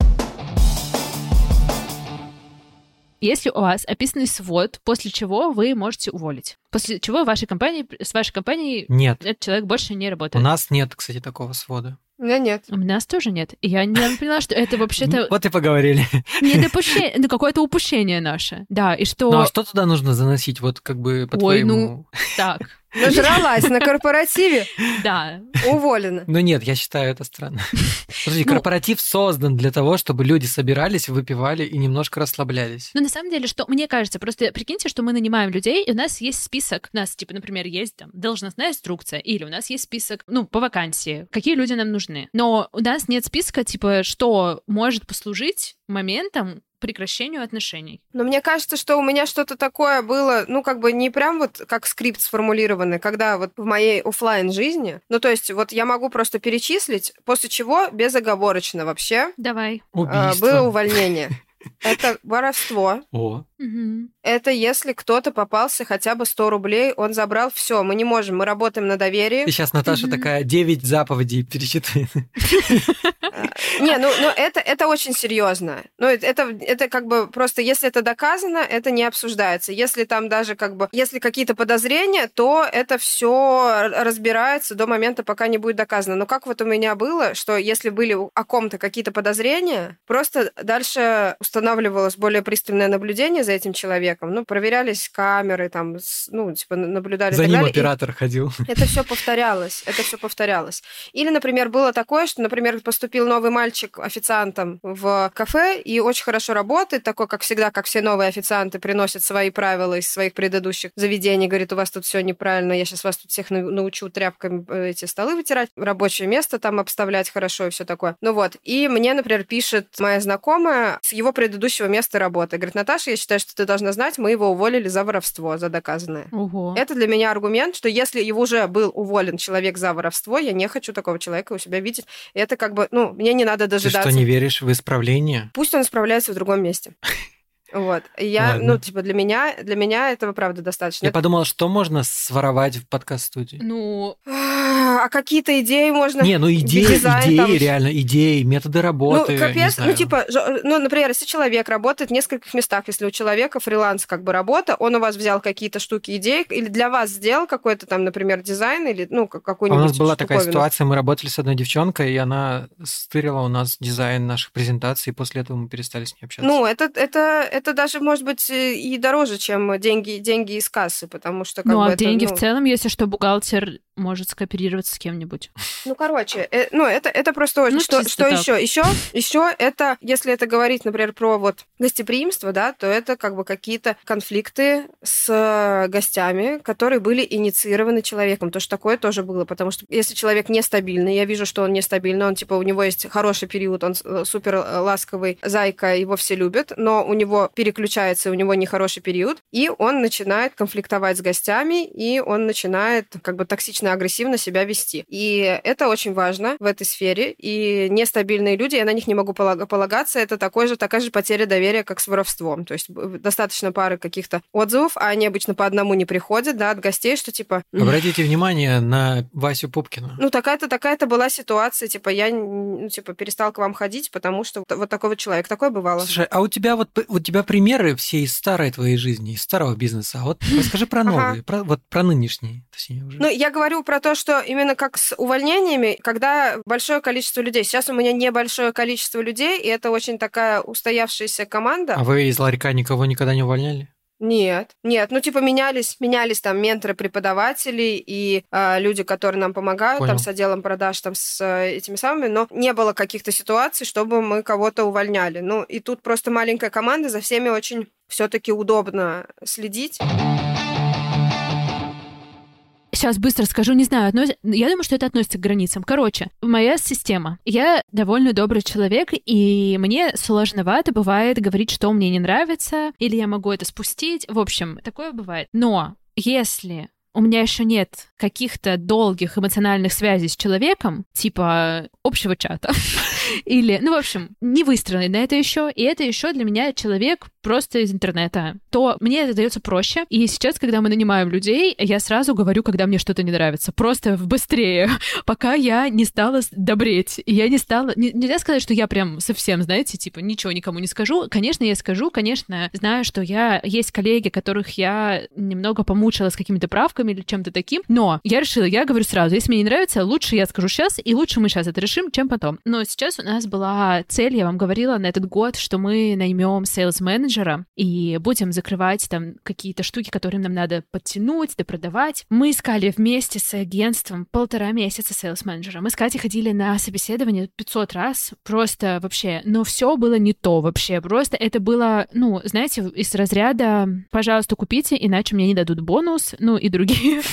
Если у вас описанный свод, после чего вы можете уволить. После чего в вашей компании, с вашей компанией Нет. этот человек больше не У работает. нас нет, кстати, такого свода. У меня нет. У нас тоже нет. И я не поняла, что это вообще-то Вот и поговорили. недопущение, ну, какое-то упущение наше. Да, и что... Ну а что туда нужно заносить? Вот как бы по Ой, твоему... ну, так, Нажралась на корпоративе, да. уволена. Ну нет, я считаю это странно. Подожди, Ну- корпоратив создан для того, чтобы люди собирались, выпивали и немножко расслаблялись. Но на самом деле, что мне кажется, просто прикиньте, что мы нанимаем людей, и у нас есть список, у нас, типа, например, есть там должностная инструкция, или у нас есть список, ну, по вакансии, какие люди нам нужны. Но у нас нет списка, типа, что может послужить моментом прекращению отношений. Но мне кажется, что у меня что-то такое было, ну, как бы не прям вот как скрипт сформулированный, когда вот в моей оффлайн жизни, ну, то есть вот я могу просто перечислить, после чего безоговорочно вообще Давай. э, Убийство. было увольнение. Это воровство. О, Мгм. Это если кто-то попался хотя бы сто рублей, он забрал все. Мы не можем, мы работаем на доверии. и сейчас Наташа Мгм. такая девять заповедей перечитывает. Не, ну, ну это, это очень серьезно. Ну, это, это, это как бы просто, если это доказано, это не обсуждается. Если там даже как бы, если какие-то подозрения, то это все разбирается до момента, пока не будет доказано. Но как вот у меня было, что если были о ком-то какие-то подозрения, просто дальше устанавливалось более пристальное наблюдение за этим человеком. Ну, проверялись камеры, там, с- ну, типа, наблюдали и За так ним далее. И- оператор ходил. это все повторялось, это все повторялось. Или, например, было такое, что, например, поступил новый мальчик официантом в кафе и очень хорошо работает, такой, как всегда, как все новые официанты, приносят свои правила из своих предыдущих заведений, говорит, у вас тут все неправильно, я сейчас вас тут всех нау- научу тряпками э, эти столы вытирать, рабочее место там обставлять хорошо и все такое. Ну вот, и мне, например, пишет моя знакомая с его предыдущего места работы. Говорит, Наташа, я считаю, что ты должна знать, мы его уволили за воровство, за доказанное. Ого. Это для меня аргумент, что если его уже был уволен человек за воровство, я не хочу такого человека у себя видеть. И это как бы, ну, мне не надо Ты дожидаться. что, не веришь в исправление? Пусть он справляется в другом месте. Вот. И я, Ладно. ну, типа, для меня, для меня этого, правда, достаточно. Я подумал, что можно своровать в подкаст-студии. Ну, А а какие-то идеи можно... Не, ну идеи, дизайн, идеи, там... реально, идеи, методы работы, Ну, капец, не ну, типа, ну, например, если человек работает в нескольких местах, если у человека фриланс как бы работа, он у вас взял какие-то штуки, идеи, или для вас сделал какой-то там, например, дизайн, или, ну, какой-нибудь а у нас была штуковину. такая ситуация, мы работали с одной девчонкой, и она стырила у нас дизайн наших презентаций, и после этого мы перестали с ней общаться. Ну, это, это, это даже, может быть, и дороже, чем деньги, деньги из кассы, потому что... Как ну, бы а это, деньги ну... в целом, если что, бухгалтер может скооперироваться с кем-нибудь. Ну, короче, э, ну, это, это просто очень... Ну, что что так. еще? Еще? Еще это, если это говорить, например, про вот гостеприимство, да, то это как бы какие-то конфликты с гостями, которые были инициированы человеком. То, что такое тоже было, потому что если человек нестабильный, я вижу, что он нестабильный, он, типа, у него есть хороший период, он супер ласковый, зайка, его все любят, но у него переключается, у него нехороший период, и он начинает конфликтовать с гостями, и он начинает как бы токсично-агрессивно себя вести. И это очень важно в этой сфере, и нестабильные люди, я на них не могу полагаться, это такой же, такая же потеря доверия, как с воровством. То есть достаточно пары каких-то отзывов, а они обычно по одному не приходят, да, от гостей, что типа... Обратите внимание на Васю Пупкина. Ну, такая-то, такая-то была ситуация, типа, я, ну, типа, перестал к вам ходить, потому что вот такой вот человек. Такое бывало. Слушай, а у тебя вот у тебя примеры все из старой твоей жизни, из старого бизнеса. А вот расскажи про новые, Ага. про, вот про нынешние, точнее уже. Ну, я говорю про то, что именно как с увольнениями, когда большое количество людей. Сейчас у меня небольшое количество людей, и это очень такая устоявшаяся команда. А вы из ларька никого никогда не увольняли? Нет, нет, ну типа менялись, менялись там менторы, преподаватели и э, люди, которые нам помогают, Понял. там с отделом продаж, там с э, этими самыми, но не было каких-то ситуаций, чтобы мы кого-то увольняли. Ну и тут просто маленькая команда, за всеми очень все-таки удобно следить. Сейчас быстро скажу, не знаю, относ... я думаю, что это относится к границам. Короче, моя система. Я довольно добрый человек, и мне сложновато бывает говорить, что мне не нравится, или я могу это спустить. В общем, такое бывает. Но если у меня еще нет каких-то долгих эмоциональных связей с человеком, типа общего чата, или, ну, в общем, не выстроенный на это еще, и это еще для меня человек просто из интернета, то мне это дается проще. И сейчас, когда мы нанимаем людей, я сразу говорю, когда мне что-то не нравится. Просто быстрее, пока я не стала добреть. И я не стала... Не, нельзя сказать, что я прям совсем, знаете, типа, ничего никому не скажу. Конечно, я скажу, конечно, знаю, что я... Есть коллеги, которых я немного помучила с какими-то правками или чем-то таким, но я решила, я говорю сразу, если мне не нравится, лучше я скажу сейчас, и лучше мы сейчас это решим, чем потом. Но сейчас у нас была цель, я вам говорила на этот год, что мы наймем сейлс-менеджера и будем закрывать там какие-то штуки, которые нам надо подтянуть, допродавать. Мы искали вместе с агентством полтора месяца сейлс-менеджера. Мы с Катей ходили на собеседование пятьсот раз, просто вообще, но все было не то вообще, просто это было, ну, знаете, из разряда «пожалуйста, купите, иначе мне не дадут бонус», ну и другие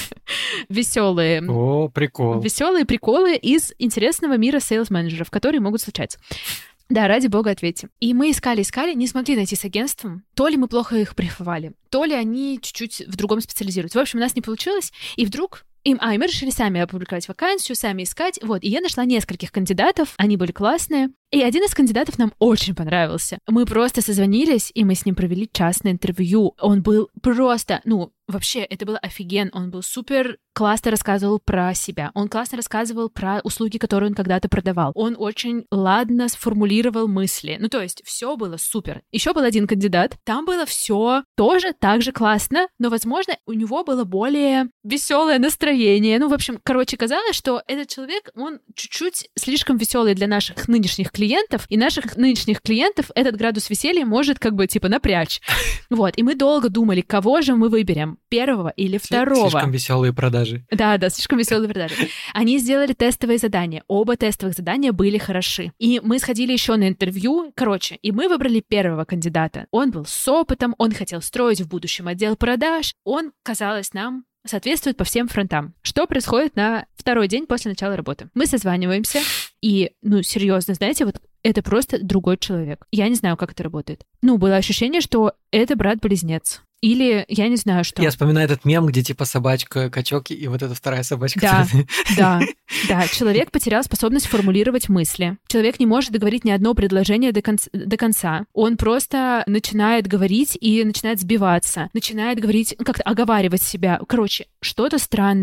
веселые. О, прикол. Веселые приколы из интересного мира сейлс-менеджеров, которые могут случаться. Да, ради бога, ответьте. И мы искали-искали, не смогли найти с агентством. То ли мы плохо их брифовали, то ли они чуть-чуть в другом специализируются. В общем, у нас не получилось, и вдруг... Им, а, и мы решили сами опубликовать вакансию, сами искать. Вот, и я нашла нескольких кандидатов, они были классные. И один из кандидатов нам очень понравился. Мы просто созвонились, и мы с ним провели частное интервью. Он был просто, ну, вообще, это было офигенно. Он был супер классно рассказывал про себя. Он классно рассказывал про услуги, которые он когда-то продавал. Он очень ладно сформулировал мысли. Ну, то есть, все было супер. Еще был один кандидат. Там было все тоже так же классно, но, возможно, у него было более веселое настроение. Ну, в общем, короче, казалось, что этот человек, он чуть-чуть слишком веселый для наших нынешних клиентов, и наших нынешних клиентов этот градус веселья может как бы типа напрячь. Вот, и мы долго думали, кого же мы выберем, первого или второго. Слишком веселые продажи. Да, да, слишком веселые продажи. Они сделали тестовые задания, оба тестовых задания были хороши. И мы сходили еще на интервью, короче, и мы выбрали первого кандидата. Он был с опытом, он хотел строить в будущем отдел продаж, он, казалось нам, соответствует по всем фронтам. Что происходит на второй день после начала работы? Мы созваниваемся, и, ну, серьезно, знаете, вот это просто другой человек. Я не знаю, как это работает. Ну, было ощущение, что это брат-близнец. Или я не знаю, что. Я вспоминаю этот мем, где типа собачка, качок и вот эта вторая собачка. Да, да, да. Человек потерял способность формулировать мысли. Человек не может договорить ни одно предложение до, конца, до конца. Он просто начинает говорить и начинает сбиваться. Начинает говорить, как-то оговаривать себя. Короче, что-то странное.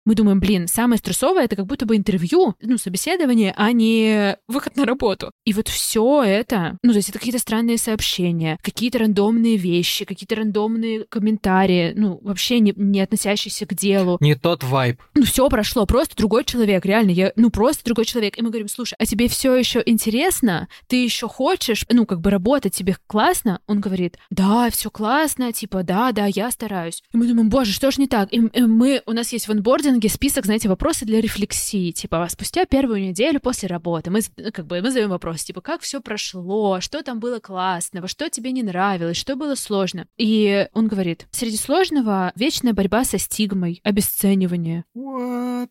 Мы думаем, блин, самое стрессовое — это как будто бы интервью, ну, собеседование, а не выход на работу. И вот все это, ну, то есть это какие-то странные сообщения, какие-то рандомные вещи, какие-то рандомные комментарии, ну, вообще не, не относящиеся к делу. Не тот вайб. Ну, все прошло, просто другой человек, реально, я, ну, просто другой человек. И мы говорим, слушай, а тебе все еще интересно? Ты еще хочешь, ну, как бы работать, тебе классно? Он говорит, да, все классно, типа, да, да, я стараюсь. И мы думаем, боже, что ж не так? И мы, у нас есть в онбординге список, знаете, вопросы для рефлексии, типа, спустя первую неделю после работы мы, как бы, мы задаем вопрос, типа, как все прошло, что там было классного, что тебе не нравилось, что было сложно. И он говорит, среди сложного вечная борьба со стигмой, обесценивание. What?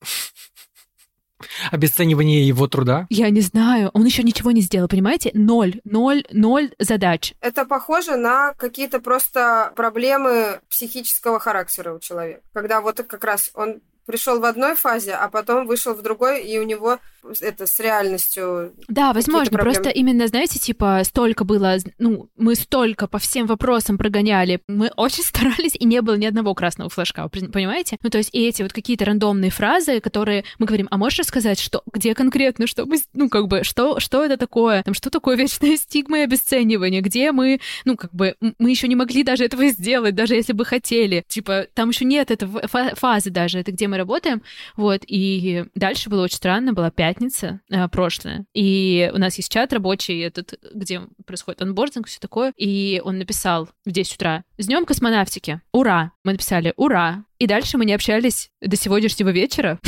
Обесценивание его труда? Я не знаю, он еще ничего не сделал, понимаете? Ноль, ноль, ноль задач. Это похоже на какие-то просто проблемы психического характера у человека. Когда вот как раз он пришел в одной фазе, а потом вышел в другой, и у него это с реальностью. Да, возможно, просто именно, знаете, типа, столько было, ну, мы столько по всем вопросам прогоняли, мы очень старались, и не было ни одного красного флажка, понимаете? Ну, то есть, и эти вот какие-то рандомные фразы, которые мы говорим, а можешь рассказать, что, где конкретно, что мы, ну, как бы, что, что это такое, там, что такое вечная стигма и обесценивание, где мы, ну, как бы, мы еще не могли даже этого сделать, даже если бы хотели, типа, там еще нет этой фазы даже, это где мы работаем, вот, и дальше было очень странно, была пятница э, прошлая, и у нас есть чат рабочий, этот, где происходит онбординг, все такое, и он написал в десять утра: «С днем космонавтики! Ура!» Мы написали «Ура!» И дальше мы не общались до сегодняшнего вечера.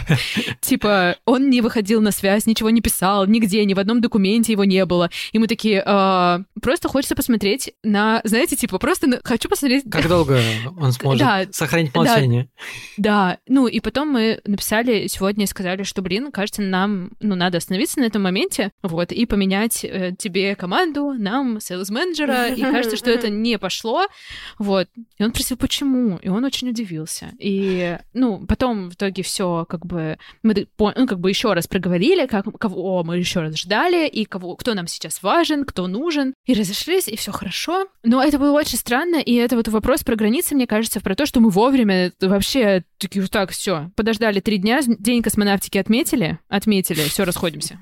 Типа, он не выходил на связь, ничего не писал, нигде, ни в одном документе его не было. И мы такие, просто хочется посмотреть на, знаете, типа, просто хочу посмотреть... Как долго он сможет сохранить молчание? Да, ну и потом мы написали сегодня и сказали, что, блин, кажется, нам, ну, надо остановиться на этом моменте, вот, и поменять тебе команду, нам, сейлс-менеджера, и кажется, что это не пошло, вот. И он спросил, почему, и он очень удивился. И, ну, потом в итоге все как бы мы, ну, как бы еще раз проговорили, как, кого мы еще раз ждали, и кого, кто нам сейчас важен, кто нужен, и разошлись, и все хорошо. Но это было очень странно, и это вот вопрос про границы, мне кажется, про то, что мы вовремя вообще такие, вот так, все, подождали три дня, день космонавтики отметили, отметили, все, расходимся.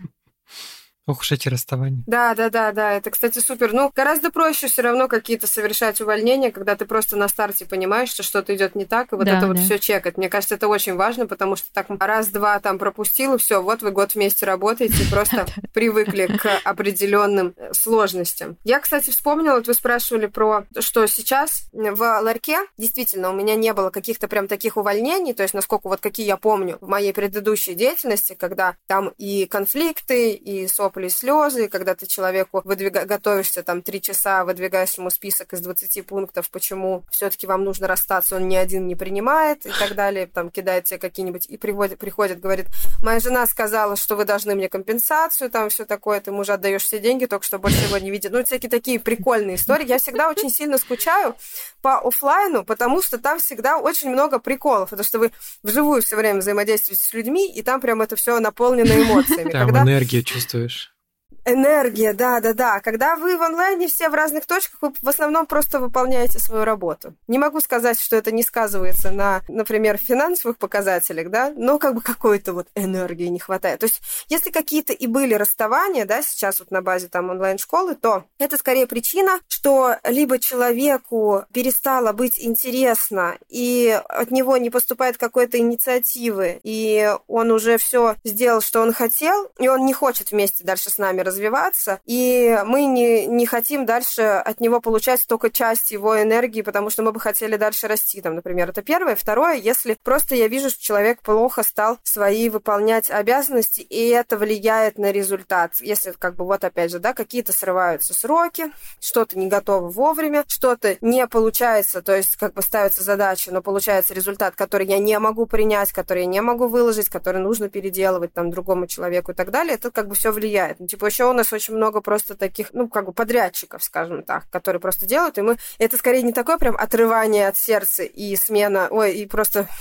Ох уж эти расставания. Да, да, да, да, это, кстати, супер. Ну, гораздо проще все равно какие-то совершать увольнения, когда ты просто на старте понимаешь, что что-то идет не так, и вот да, это вот да. все чекать. Мне кажется, это очень важно, потому что так раз-два там пропустил, и все, вот вы год вместе работаете, просто привыкли к определенным сложностям. Я, кстати, вспомнила, вот вы спрашивали про, что сейчас в ларьке действительно у меня не было каких-то прям таких увольнений, то есть насколько вот какие я помню в моей предыдущей деятельности, когда там и конфликты, и сопли, и слезы, когда ты человеку выдвига... готовишься там три часа, выдвигаешь ему список из двадцати пунктов, почему все-таки вам нужно расстаться, он ни один не принимает и так далее, там кидает тебе какие-нибудь и приводит, приходит, говорит, моя жена сказала, что вы должны мне компенсацию, там все такое, ты ему уже отдаешь все деньги, только что больше его не видит. Ну, всякие такие прикольные истории. Я всегда очень сильно скучаю по офлайну, потому что там всегда очень много приколов, потому что вы вживую все время взаимодействуете с людьми, и там прям это все наполнено эмоциями. Там когда... энергию чувствуешь. Энергия, да-да-да. Когда вы в онлайне все в разных точках, вы в основном просто выполняете свою работу. Не могу сказать, что это не сказывается на, например, финансовых показателях, да, но как бы какой-то вот энергии не хватает. То есть если какие-то и были расставания, да, сейчас вот на базе там онлайн-школы, то это скорее причина, что либо человеку перестало быть интересно, и от него не поступает какой-то инициативы, и он уже все сделал, что он хотел, и он не хочет вместе дальше с нами развиваться, развиваться, и мы не, не хотим дальше от него получать только часть его энергии, потому что мы бы хотели дальше расти, там, например, это первое. Второе, если просто я вижу, что человек плохо стал свои выполнять обязанности, и это влияет на результат. Если, как бы, вот опять же, да, какие-то срываются сроки, что-то не готово вовремя, что-то не получается, то есть, как бы, ставится задача, но получается результат, который я не могу принять, который я не могу выложить, который нужно переделывать, там, другому человеку и так далее, это, как бы, все влияет. Ну, типа, еще у нас очень много просто таких, ну, как бы подрядчиков, скажем так, которые просто делают, и мы... Это скорее не такое прям отрывание от сердца и смена, ой, и просто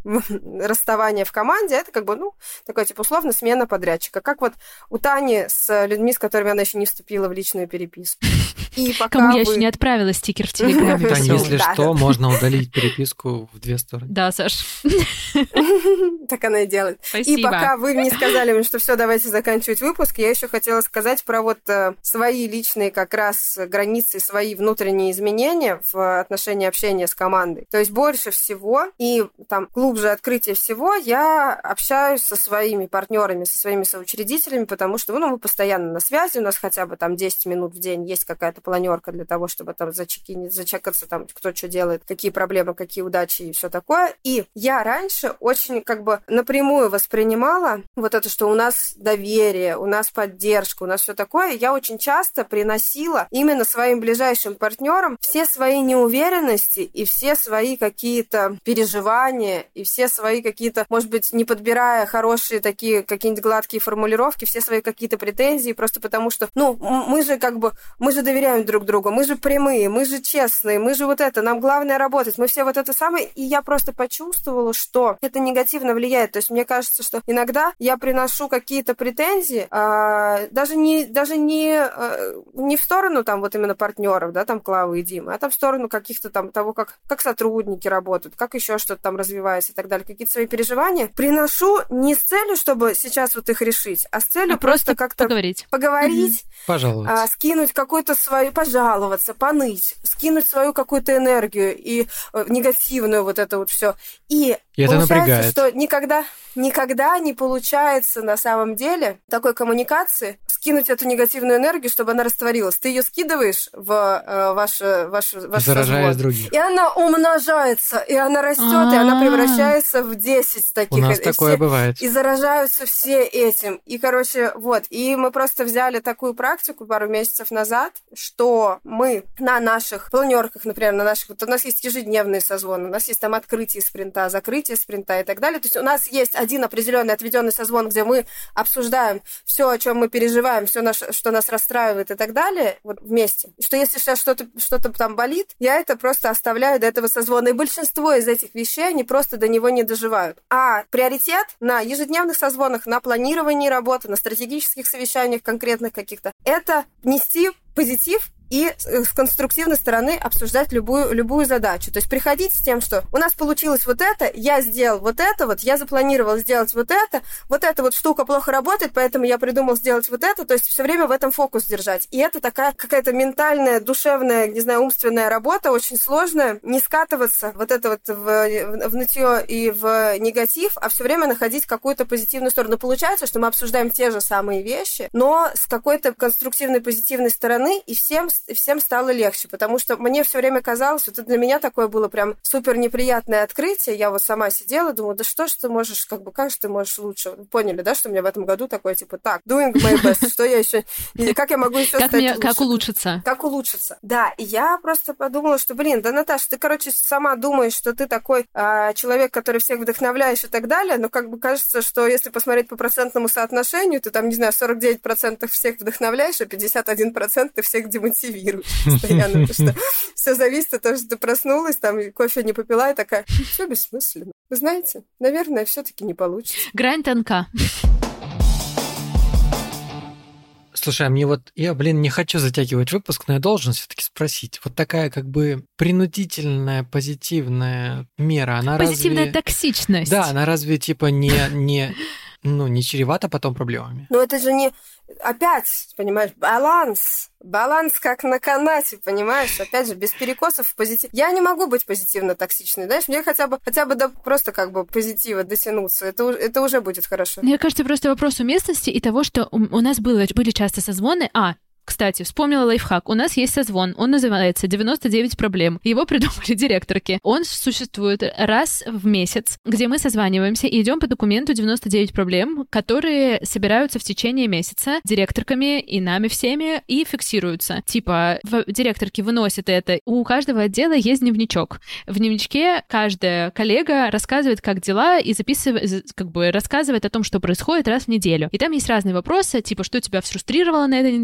расставание в команде, это как бы, ну, такой, типа, условно, смена подрядчика. Как вот у Тани с людьми, с которыми она еще не вступила в личную переписку. И пока Кому вы... я еще не отправила стикер в Телеграме. Тань, Всё. если Да. что, можно удалить переписку в две стороны. Да, Саш. Так она и делает. Спасибо. И пока вы мне сказали, мне, что все, давайте заканчивать выпуск, я еще хотела сказать про вот э, свои личные как раз границы, свои внутренние изменения в отношении общения с командой. То есть больше всего и там глубже открытие всего я общаюсь со своими партнерами, со своими соучредителями, потому что ну, мы постоянно на связи, у нас хотя бы там десять минут в день есть какая-то планерка для того, чтобы там зачекинить, зачекаться, там, кто что делает, какие проблемы, какие удачи и все такое. И я раньше очень как бы напрямую воспринимала вот это, что у нас доверие, у нас поддержка, у нас все такое. Я очень часто приносила именно своим ближайшим партнерам все свои неуверенности и все свои какие-то переживания и все свои какие-то, может быть, не подбирая хорошие такие какие-нибудь гладкие формулировки, все свои какие-то претензии, просто потому что, ну, мы же как бы, мы же доверяем друг другу, мы же прямые, мы же честные, мы же вот это, нам главное работать, мы все вот это самое, и я просто почувствовала, что это негативно влияет. То есть мне кажется, что иногда я приношу какие-то претензии, а, даже не, даже не, а, не в сторону там вот именно партнеров, да, там Клавы и Димы, а там в сторону каких-то там того, как, как сотрудники работают, как еще что-то там развивается и так далее, какие-то свои переживания приношу не с целью, чтобы сейчас вот их решить, а с целью А просто, просто как-то поговорить. поговорить, Пожалуйста. а, скинуть какую-то свою, пожаловаться, поныть, скинуть свою какую-то энергию и э, негативную вот это вот все. И, И это получается, напрягает. что никогда, никогда не получается на самом деле такой коммуникации скинуть эту негативную энергию, чтобы она растворилась. Ты ее скидываешь в э, ваш, ваш, ваш Заражая созвон, других. и она умножается, и она растет, и она превращается в десять таких. У нас И такое все- бывает. и заражаются все этим. И, короче, вот. И мы просто взяли такую практику пару месяцев назад, что мы на наших планерках, например, на наших... Вот у нас есть ежедневные созвоны, у нас есть там открытие спринта, закрытие спринта и так далее. То есть у нас есть один определенный отведенный созвон, где мы обсуждаем все, о чем мы переживаем, все, что нас расстраивает и так далее, вот вместе. И что если сейчас что-то, что-то там болит, я это просто оставляю до этого созвона. И большинство из этих вещей, они просто до него не доживают. А приоритет на ежедневных созвонах, на планировании работы, на стратегических совещаниях конкретных каких-то, это нести позитив и с конструктивной стороны обсуждать любую, любую задачу. То есть приходить с тем, что у нас получилось вот это, я сделал вот это, вот я запланировал сделать вот это, вот эта вот штука плохо работает, поэтому я придумал сделать вот это, то есть все время в этом фокус держать. И это такая какая-то ментальная, душевная, не знаю, умственная работа, очень сложная, не скатываться вот это вот в, в нытье и в негатив, а все время находить какую-то позитивную сторону. Получается, что мы обсуждаем те же самые вещи, но с какой-то конструктивной, позитивной стороны, и всем всем стало легче, потому что мне все время казалось, вот это для меня такое было прям супер неприятное открытие. Я вот сама сидела, думаю, да что ж ты можешь, как бы, как же ты можешь лучше? Вы поняли, да, что у меня в этом году такое, типа, так, doing my best, что я еще, как я могу еще Как, стать мне, лучше? как улучшиться? Как улучшиться? Да, и я просто подумала, что, блин, да, Наташа, ты, короче, сама думаешь, что ты такой а, человек, который всех вдохновляешь и так далее, но как бы кажется, что если посмотреть по процентному соотношению, ты там, не знаю, сорок девять процентов всех вдохновляешь, а пятьдесят один процент ты всех демотивируешь постоянно, потому что все зависит от того, что ты проснулась, там, и кофе не попила, и такая, все бессмысленно. Вы знаете, наверное, все-таки не получится. Грань тонка. Слушай, а мне вот, я, блин, не хочу затягивать выпуск, но я должен все-таки спросить. Вот такая как бы принудительная, позитивная мера, она Позитивная разве... токсичность. Да, она разве типа не, не, ну, не чревата потом проблемами? Но это же не... Опять, понимаешь, баланс. Баланс как на канате, понимаешь? Опять же, без перекосов в позитив. Я не могу быть позитивно токсичной, знаешь? Мне хотя бы, хотя бы до просто как бы позитива дотянуться. Это, это уже будет хорошо. Мне кажется, просто вопрос уместности и того, что у, у нас было, были часто созвоны. А, кстати, вспомнила лайфхак. У нас есть созвон, он называется девяносто девять проблем. Его придумали директорки. Он существует раз в месяц, где мы созваниваемся и идем по документу девяносто девять проблем, которые собираются в течение месяца директорками и нами всеми и фиксируются. Типа, директорки выносят это. У каждого отдела есть дневничок. В дневничке каждая коллега рассказывает, как дела, и записывает, как бы рассказывает о том, что происходит раз в неделю. И там есть разные вопросы, типа, что тебя фрустрировало на этой неделе, что было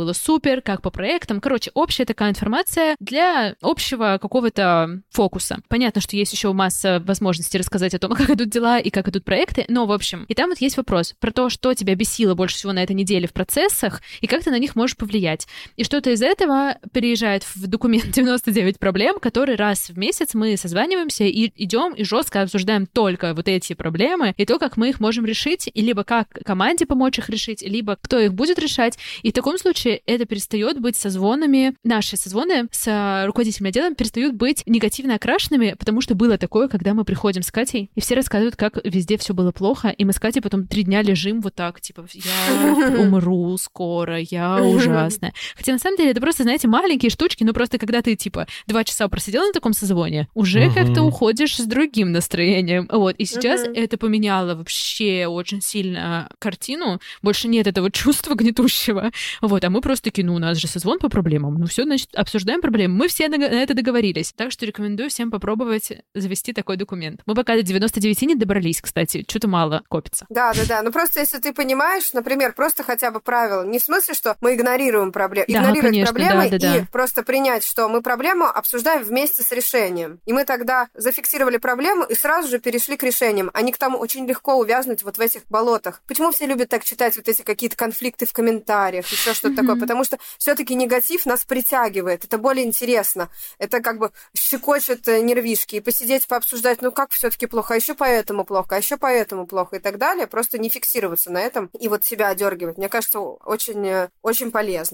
было супер, как по проектам. Короче, общая такая информация для общего какого-то фокуса. Понятно, что есть еще масса возможностей рассказать о том, как идут дела и как идут проекты, но, в общем, и там вот есть вопрос про то, что тебя бесило больше всего на этой неделе в процессах, и как ты на них можешь повлиять. И что-то из этого переезжает в документ девяносто девять проблем, который раз в месяц мы созваниваемся и идем и жестко обсуждаем только вот эти проблемы и то, как мы их можем решить, и либо как команде помочь их решить, либо кто их будет решать. И в таком случае это перестает быть созвонами, наши созвоны с руководителями отдела перестают быть негативно окрашенными, потому что было такое, когда мы приходим с Катей, и все рассказывают, как везде все было плохо, и мы с Катей потом три дня лежим вот так, типа, я умру скоро, я ужасная. Хотя на самом деле это просто, знаете, маленькие штучки, но просто когда ты, типа, два часа просидел на таком созвоне, уже uh-huh. как-то уходишь с другим настроением. Вот. И сейчас uh-huh. это поменяло вообще очень сильно картину. Больше нет этого чувства гнетущего. Вот. А мы просто такие, ну, у нас же созвон по проблемам. Ну, все, значит, обсуждаем проблемы. Мы все на это договорились. Так что рекомендую всем попробовать завести такой документ. Мы пока до девяноста девяти не добрались, кстати. Что-то мало копится. Да, да, да. Ну, просто если ты понимаешь, например, просто хотя бы правило. Не в смысле, что мы игнорируем проблемы. Да, игнорировать конечно, проблемы да, да, и да. просто принять, что мы проблему обсуждаем вместе с решением. И мы тогда зафиксировали проблему и сразу же перешли к решениям. А не к тому, очень легко увязнуть вот в этих болотах. Почему все любят так читать вот эти какие-то конфликты в комментариях, еще что-то mm-hmm. такое? Потому что все-таки негатив нас притягивает. Это более интересно. Это как бы щекочет нервишки. И посидеть, пообсуждать, ну как все-таки плохо, а еще поэтому плохо, а еще поэтому плохо и так далее. Просто не фиксироваться на этом и вот себя одергивать. Мне кажется, очень, очень полезно.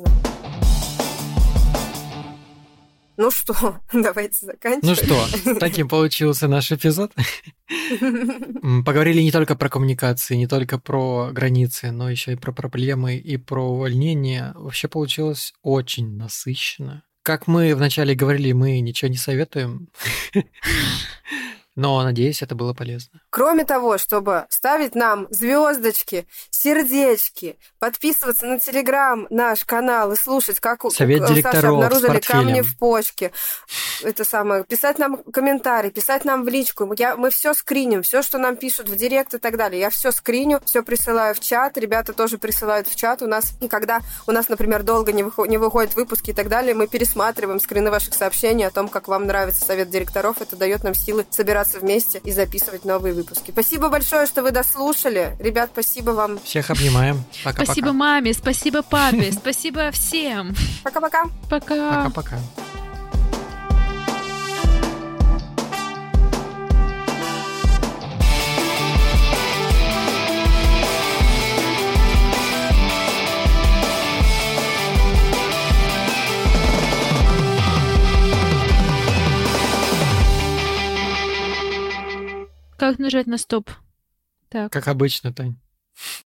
Ну что, давайте заканчивать. Ну что, таким получился наш эпизод. Поговорили не только про коммуникации, не только про границы, но еще и про проблемы, и про увольнение. Вообще получилось очень насыщенно. Как мы вначале говорили, мы ничего не советуем. Но, надеюсь, это было полезно. Кроме того, чтобы ставить нам звездочки, сердечки, подписываться на Телеграм, наш канал и слушать, как Совет Саша директоров обнаружили камни в почке. Это самое. Писать нам комментарии, писать нам в личку. Я, мы все скриним, все, что нам пишут в директ и так далее. Я все скриню, все присылаю в чат. Ребята тоже присылают в чат. У нас, и когда у нас, например, долго не, выход, не выходят выпуски и так далее, мы пересматриваем скрины ваших сообщений о том, как вам нравится совет директоров. Это дает нам силы собираться вместе и записывать новые выпуски. Спасибо большое, что вы дослушали. Ребят, спасибо вам. Всех обнимаем. Пока-пока. Спасибо маме, спасибо папе, спасибо всем. Пока-пока. Пока. Пока-пока. Как нажать на стоп? Так. Как обычно, Тань.